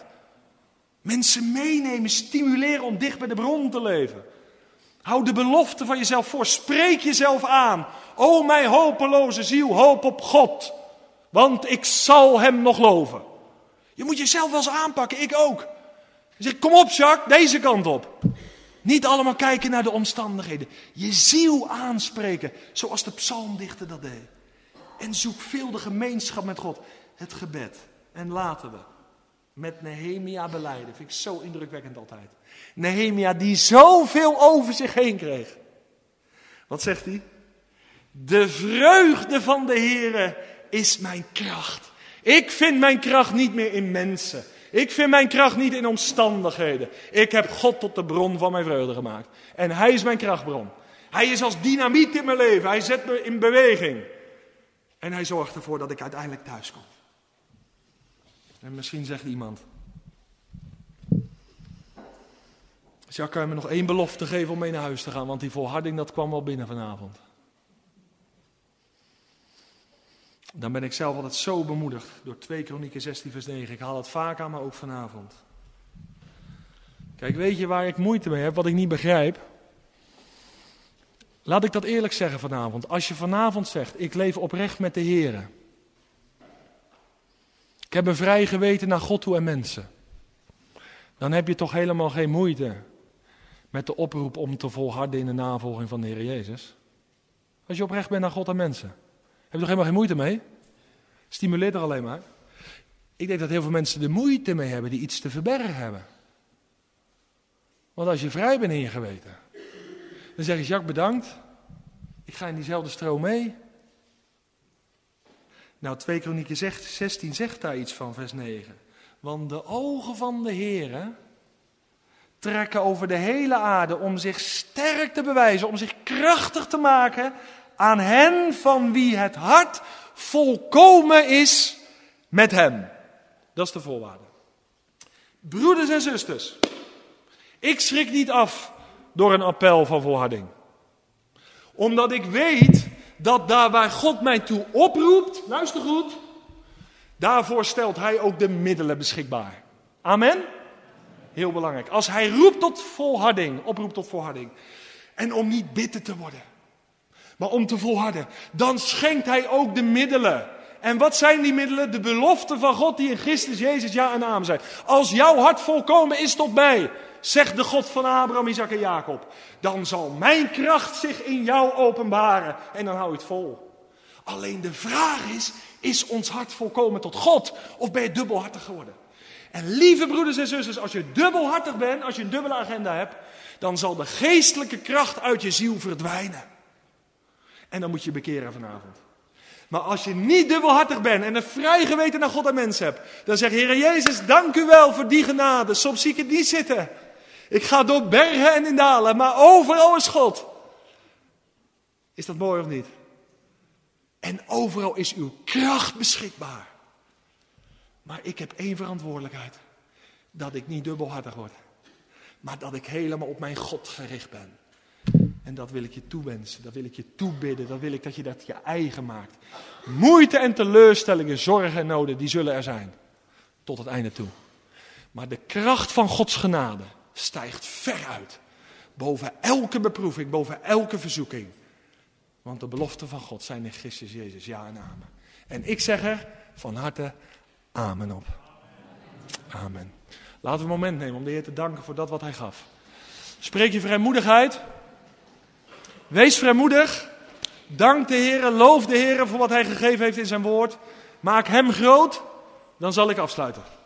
Mensen meenemen, stimuleren om dicht bij de bron te leven. Hou de belofte van jezelf voor. Spreek jezelf aan. O mijn hopeloze ziel, hoop op God. Want ik zal hem nog loven. Je moet jezelf wel eens aanpakken, ik ook. Zeg, kom op Jacques, deze kant op. Niet allemaal kijken naar de omstandigheden. Je ziel aanspreken, zoals de psalmdichter dat deed. En zoek veel de gemeenschap met God. Het gebed. En laten we met Nehemia belijden. Vind ik zo indrukwekkend altijd. Nehemia die zoveel over zich heen kreeg. Wat zegt hij? De vreugde van de Heere is mijn kracht. Ik vind mijn kracht niet meer in mensen. Ik vind mijn kracht niet in omstandigheden. Ik heb God tot de bron van mijn vreugde gemaakt. En hij is mijn krachtbron. Hij is als dynamiet in mijn leven. Hij zet me in beweging. En hij zorgt ervoor dat ik uiteindelijk thuis kom. En misschien zegt iemand. Jacques, kan je me nog één belofte geven om mee naar huis te gaan? Want die volharding dat kwam wel binnen vanavond. Dan ben ik zelf altijd zo bemoedigd door twee Kronieken zestien vers negen. Ik haal het vaak aan, maar ook vanavond. Kijk, weet je waar ik moeite mee heb, wat ik niet begrijp? Laat ik dat eerlijk zeggen vanavond. Als je vanavond zegt, ik leef oprecht met de Heere. Ik heb een vrij geweten naar God toe en mensen. Dan heb je toch helemaal geen moeite met de oproep om te volharden in de navolging van de Heer Jezus. Als je oprecht bent naar God en mensen. Heb je toch helemaal geen moeite mee? Stimuleert er alleen maar. Ik denk dat heel veel mensen er moeite mee hebben die iets te verbergen hebben. Want als je vrij bent in je geweten, dan zeg je, Jacques, bedankt. Ik ga in diezelfde stroom mee. Nou, twee Kronieken zestien zegt daar iets van, vers negen. Want de ogen van de Heere trekken over de hele aarde om zich sterk te bewijzen, om zich krachtig te maken aan hen van wie het hart volkomen is met hem. Dat is de voorwaarde. Broeders en zusters, ik schrik niet af door een appel van volharding. Omdat ik weet dat daar waar God mij toe oproept, luister goed, daarvoor stelt hij ook de middelen beschikbaar. Amen? Heel belangrijk. Als hij roept tot volharding, oproept tot volharding. En om niet bitter te worden, maar om te volharden. Dan schenkt hij ook de middelen. En wat zijn die middelen? De beloften van God die in Christus Jezus ja en amen zijn. Als jouw hart volkomen is tot mij, zegt de God van Abraham, Isaac en Jacob, dan zal mijn kracht zich in jou openbaren. En dan hou je het vol. Alleen de vraag is, is ons hart volkomen tot God? Of ben je dubbelhartig geworden? En lieve broeders en zusters, als je dubbelhartig bent, als je een dubbele agenda hebt, dan zal de geestelijke kracht uit je ziel verdwijnen. En dan moet je bekeren vanavond. Maar als je niet dubbelhartig bent en een vrij geweten naar God en mens hebt, dan zeg je, Heer Jezus, dank u wel voor die genade. Soms zie ik het niet zitten. Ik ga door bergen en in dalen, maar overal is God. Is dat mooi of niet? En overal is uw kracht beschikbaar. Maar ik heb één verantwoordelijkheid. dat ik niet dubbelhartig word. Maar dat ik helemaal op mijn God gericht ben. En dat wil ik je toewensen, dat wil ik je toebidden, dat wil ik dat je dat je eigen maakt. Moeite en teleurstellingen, zorgen en noden, die zullen er zijn. Tot het einde toe. Maar de kracht van Gods genade stijgt ver uit. Boven elke beproeving, boven elke verzoeking. Want de beloften van God zijn in Christus Jezus, ja en amen. En ik zeg er van harte amen op. Amen. Laten we een moment nemen om de Heer te danken voor dat wat Hij gaf. Spreek je vrijmoedigheid. Wees vrijmoedig. Dank de Heer, loof de Heer voor wat Hij gegeven heeft in zijn woord. Maak Hem groot. Dan zal ik afsluiten.